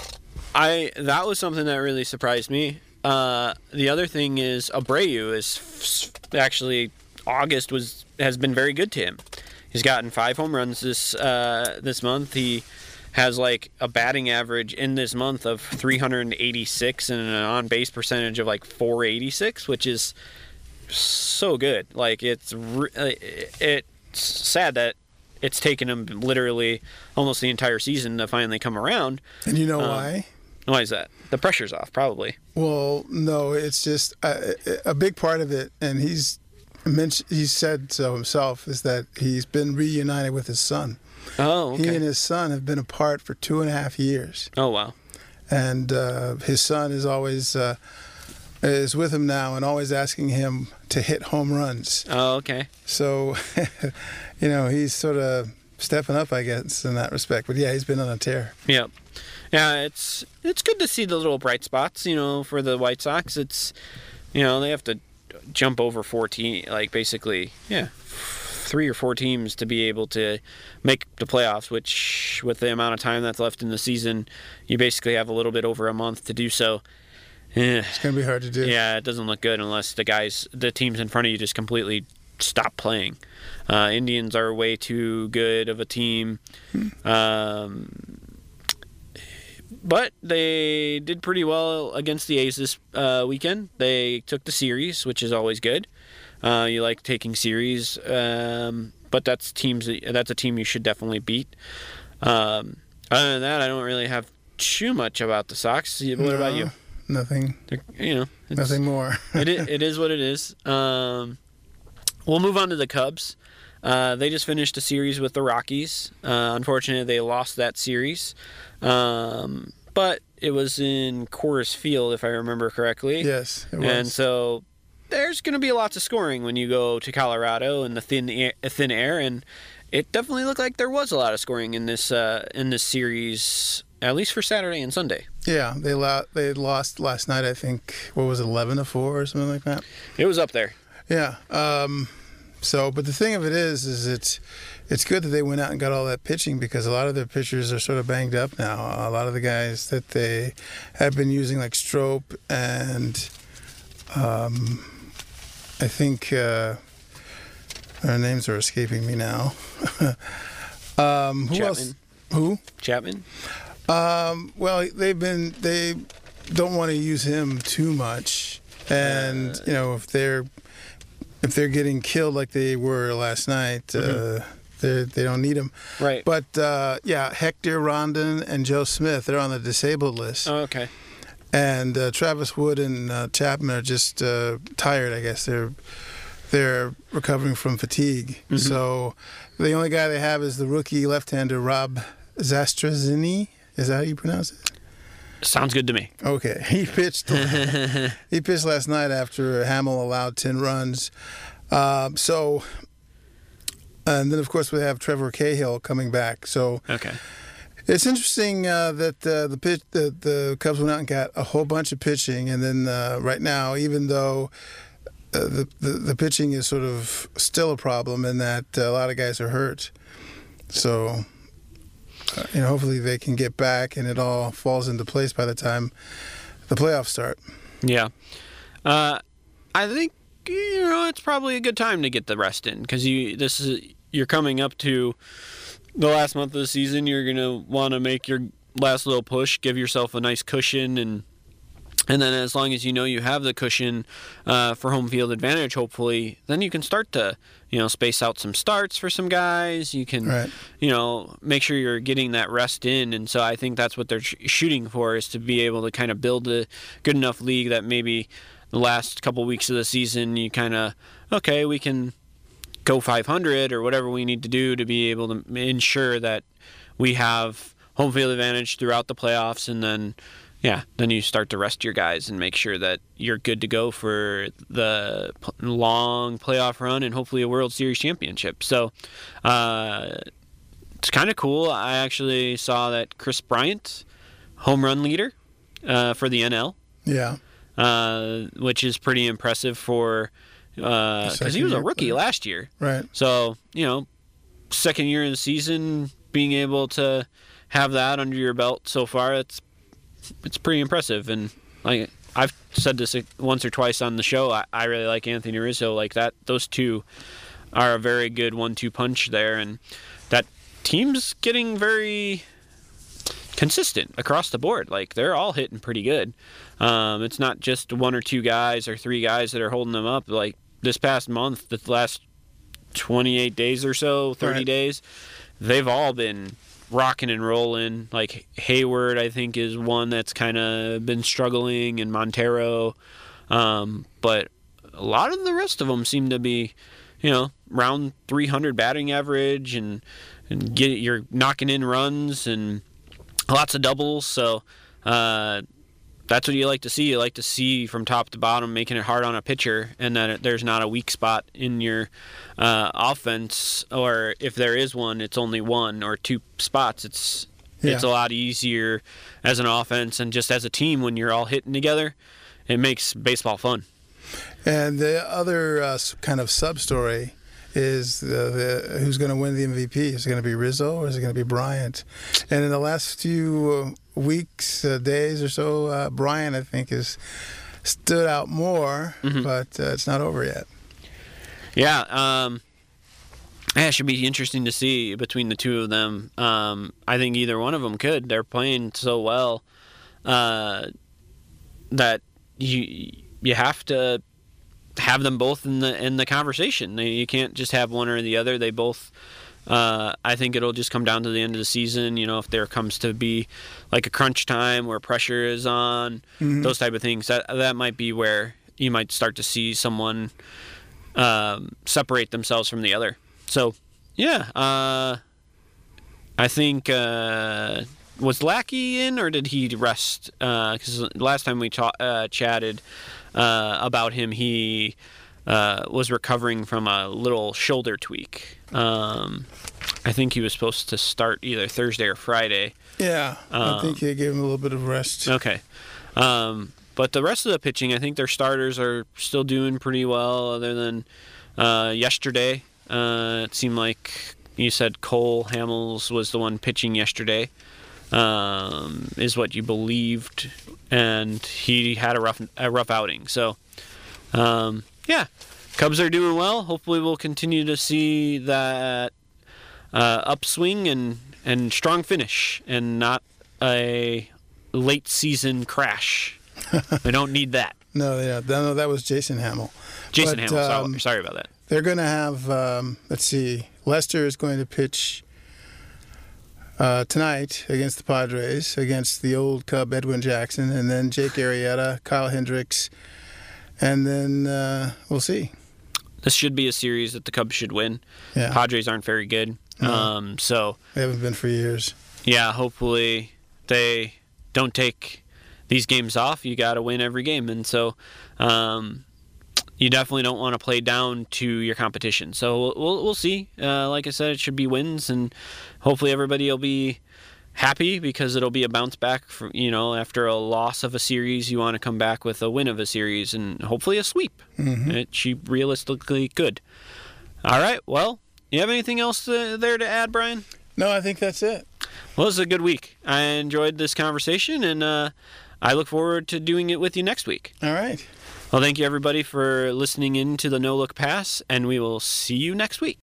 I that was something that really surprised me. Uh, the other thing is Abreu is actually August was has been very good to him. He's gotten five home runs this uh, this month. He has like a batting average in this month of three hundred eighty-six and an on base percentage of like four eighty-six, which is so good. Like it's re- it's sad that it's taken him literally almost the entire season to finally come around. And you know um, why? Why is that? The pressure's off, probably. Well, no, it's just a, a big part of it, and he's mentioned, he said so himself, is that he's been reunited with his son. Oh, okay. He and his son have been apart for two and a half years. Oh, wow. And uh, his son is always uh, is with him now and always asking him to hit home runs. Oh, okay. So, you know, he's sort of stepping up, I guess, in that respect. But yeah, he's been on a tear. Yep. Yeah, it's it's good to see the little bright spots, you know, for the White Sox. It's, you know, they have to jump over four teams, like basically, yeah, three or four teams to be able to make the playoffs, which with the amount of time that's left in the season, you basically have a little bit over a month to do so. It's going to be hard to do. Yeah, it doesn't look good unless the guys, the teams in front of you just completely stop playing. Uh, Indians are way too good of a team. Um, but they did pretty well against the A's this uh, weekend. They took the series, which is always good. Uh, you like taking series, um, but that's teams. That's a team you should definitely beat. Um, other than that, I don't really have too much about the Sox. What no, about you? Nothing. They're, you know, nothing more. it, is, it is what it is. Um, we'll move on to the Cubs. Uh, they just finished a series with the Rockies. Uh, unfortunately, they lost that series. Um, but it was in Coors Field, if I remember correctly. Yes, it was. And so there's going to be lots of scoring when you go to Colorado in the thin air, thin air. And it definitely looked like there was a lot of scoring in this uh, in this series, at least for Saturday and Sunday. Yeah, they lo- they lost last night, I think, what was it, eleven to four or something like that? It was up there. Yeah. Um, so, but the thing of it is, is it's it's good that they went out and got all that pitching because a lot of their pitchers are sort of banged up now. A lot of the guys that they have been using, like Strop and um, I think uh, their names are escaping me now. um, who Chapman. else? Who? Chapman? Um, well, they've been they don't want to use him too much, and uh, you know if they're if they're getting killed like they were last night, mm-hmm. uh, they they don't need him. Right. But uh, yeah, Hector Rondon and Joe Smith, they're on the disabled list. Oh, okay. And uh, Travis Wood and uh, Chapman are just uh, tired. I guess they're they're recovering from fatigue. Mm-hmm. So the only guy they have is the rookie left-hander Rob Zastrazini. Is that how you pronounce it? Sounds good to me. Okay. He pitched He pitched last night after Hamill allowed ten runs. Um, so, and then, of course, we have Trevor Cahill coming back. So okay. It's interesting uh, that uh, the, pitch, the the Cubs went out and got a whole bunch of pitching. And then uh, right now, even though uh, the, the, the pitching is sort of still a problem in that uh, a lot of guys are hurt. So... Uh, you know, hopefully they can get back and it all falls into place by the time the playoffs start. Yeah. Uh, I think, you know, it's probably a good time to get the rest in because you, this is, you're coming up to the last month of the season. You're going to want to make your last little push, give yourself a nice cushion, and and then as long as you know you have the cushion uh, for home field advantage, hopefully, then you can start to, you know, space out some starts for some guys. You can, right. you know, make sure you're getting that rest in. And so I think that's what they're sh- shooting for is to be able to kind of build a good enough league that maybe the last couple weeks of the season you kind of, okay, we can go five hundred or whatever we need to do to be able to ensure that we have home field advantage throughout the playoffs. And then, yeah, then you start to rest your guys and make sure that you're good to go for the p- long playoff run and hopefully a World Series championship. So uh, it's kind of cool. I actually saw that Chris Bryant, home run leader uh, for the N L. Yeah. Uh, which is pretty impressive for because uh, he was a rookie player. last year. Right. So, you know, second year in the season, being able to have that under your belt so far, it's It's pretty impressive, and like I've said this once or twice on the show, I, I really like Anthony Rizzo. Like that, those two are a very good one-two punch there, and that team's getting very consistent across the board. Like they're all hitting pretty good. Um, it's not just one or two guys or three guys that are holding them up. Like this past month, the last twenty-eight days or so, thirty right. days, they've all been rocking and rolling. Like Hayward, I think, is one that's kind of been struggling, and Montero. Um, but a lot of the rest of them seem to be, you know, around three hundred batting average, and and get you're knocking in runs and lots of doubles. So uh, that's what you like to see. You like to see from top to bottom making it hard on a pitcher, and that there's not a weak spot in your uh, offense, or if there is one, it's only one or two spots. It's yeah. it's a lot easier as an offense and just as a team when you're all hitting together. It makes baseball fun. And the other uh, kind of sub-story is the, the, who's going to win the M V P. Is it going to be Rizzo or is it going to be Bryant? And in the last few uh, weeks, uh, days or so, uh, Bryant, I think, has stood out more, mm-hmm. but uh, it's not over yet. Yeah, um, yeah, it should be interesting to see between the two of them. Um, I think either one of them could. They're playing so well uh, that you you have to have them both in the in the conversation. They, you can't just have one or the other. They both. Uh, I think it'll just come down to the end of the season. You know, if there comes to be like a crunch time where pressure is on, mm-hmm. those type of things. That that might be where you might start to see someone um, separate themselves from the other. So, yeah, uh, I think uh, was Lackey in or did he rest? Because uh, last time we ta- uh, chatted uh, about him, he uh, was recovering from a little shoulder tweak. Um, I think he was supposed to start either Thursday or Friday. Yeah, um, I think they gave him a little bit of rest. Okay. Um, but the rest of the pitching, I think their starters are still doing pretty well other than uh, yesterday. Uh, it seemed like you said Cole Hamels was the one pitching yesterday, um, is what you believed, and he had a rough a rough outing. So, um, yeah. Cubs are doing well. Hopefully we'll continue to see that uh, upswing and, and strong finish and not a late season crash. We don't need that. No, yeah, no, that was Jason Hamill. Jason but, Hamill, um, sorry, sorry about that. They're going to have, um, let's see, Lester is going to pitch uh, tonight against the Padres, against the old Cub Edwin Jackson, and then Jake Arrieta, Kyle Hendricks, and then uh, we'll see. This should be a series that the Cubs should win. Yeah. Padres aren't very good. No. Um, so they haven't been for years. Yeah, hopefully they don't take these games off. You got to win every game. And so um, you definitely don't want to play down to your competition. So we'll, we'll, we'll see. Uh, like I said, it should be wins, and hopefully everybody will be happy because it'll be a bounce back from, you know, after a loss of a series, you want to come back with a win of a series and hopefully a sweep. Mm-hmm. It she realistically could. All right. Well, you have anything else to, there to add, Brian? No, I think that's it. Well, this is a good week. I enjoyed this conversation, and uh, I look forward to doing it with you next week. All right. Well, thank you, everybody, for listening in to the No Look Pass, and we will see you next week.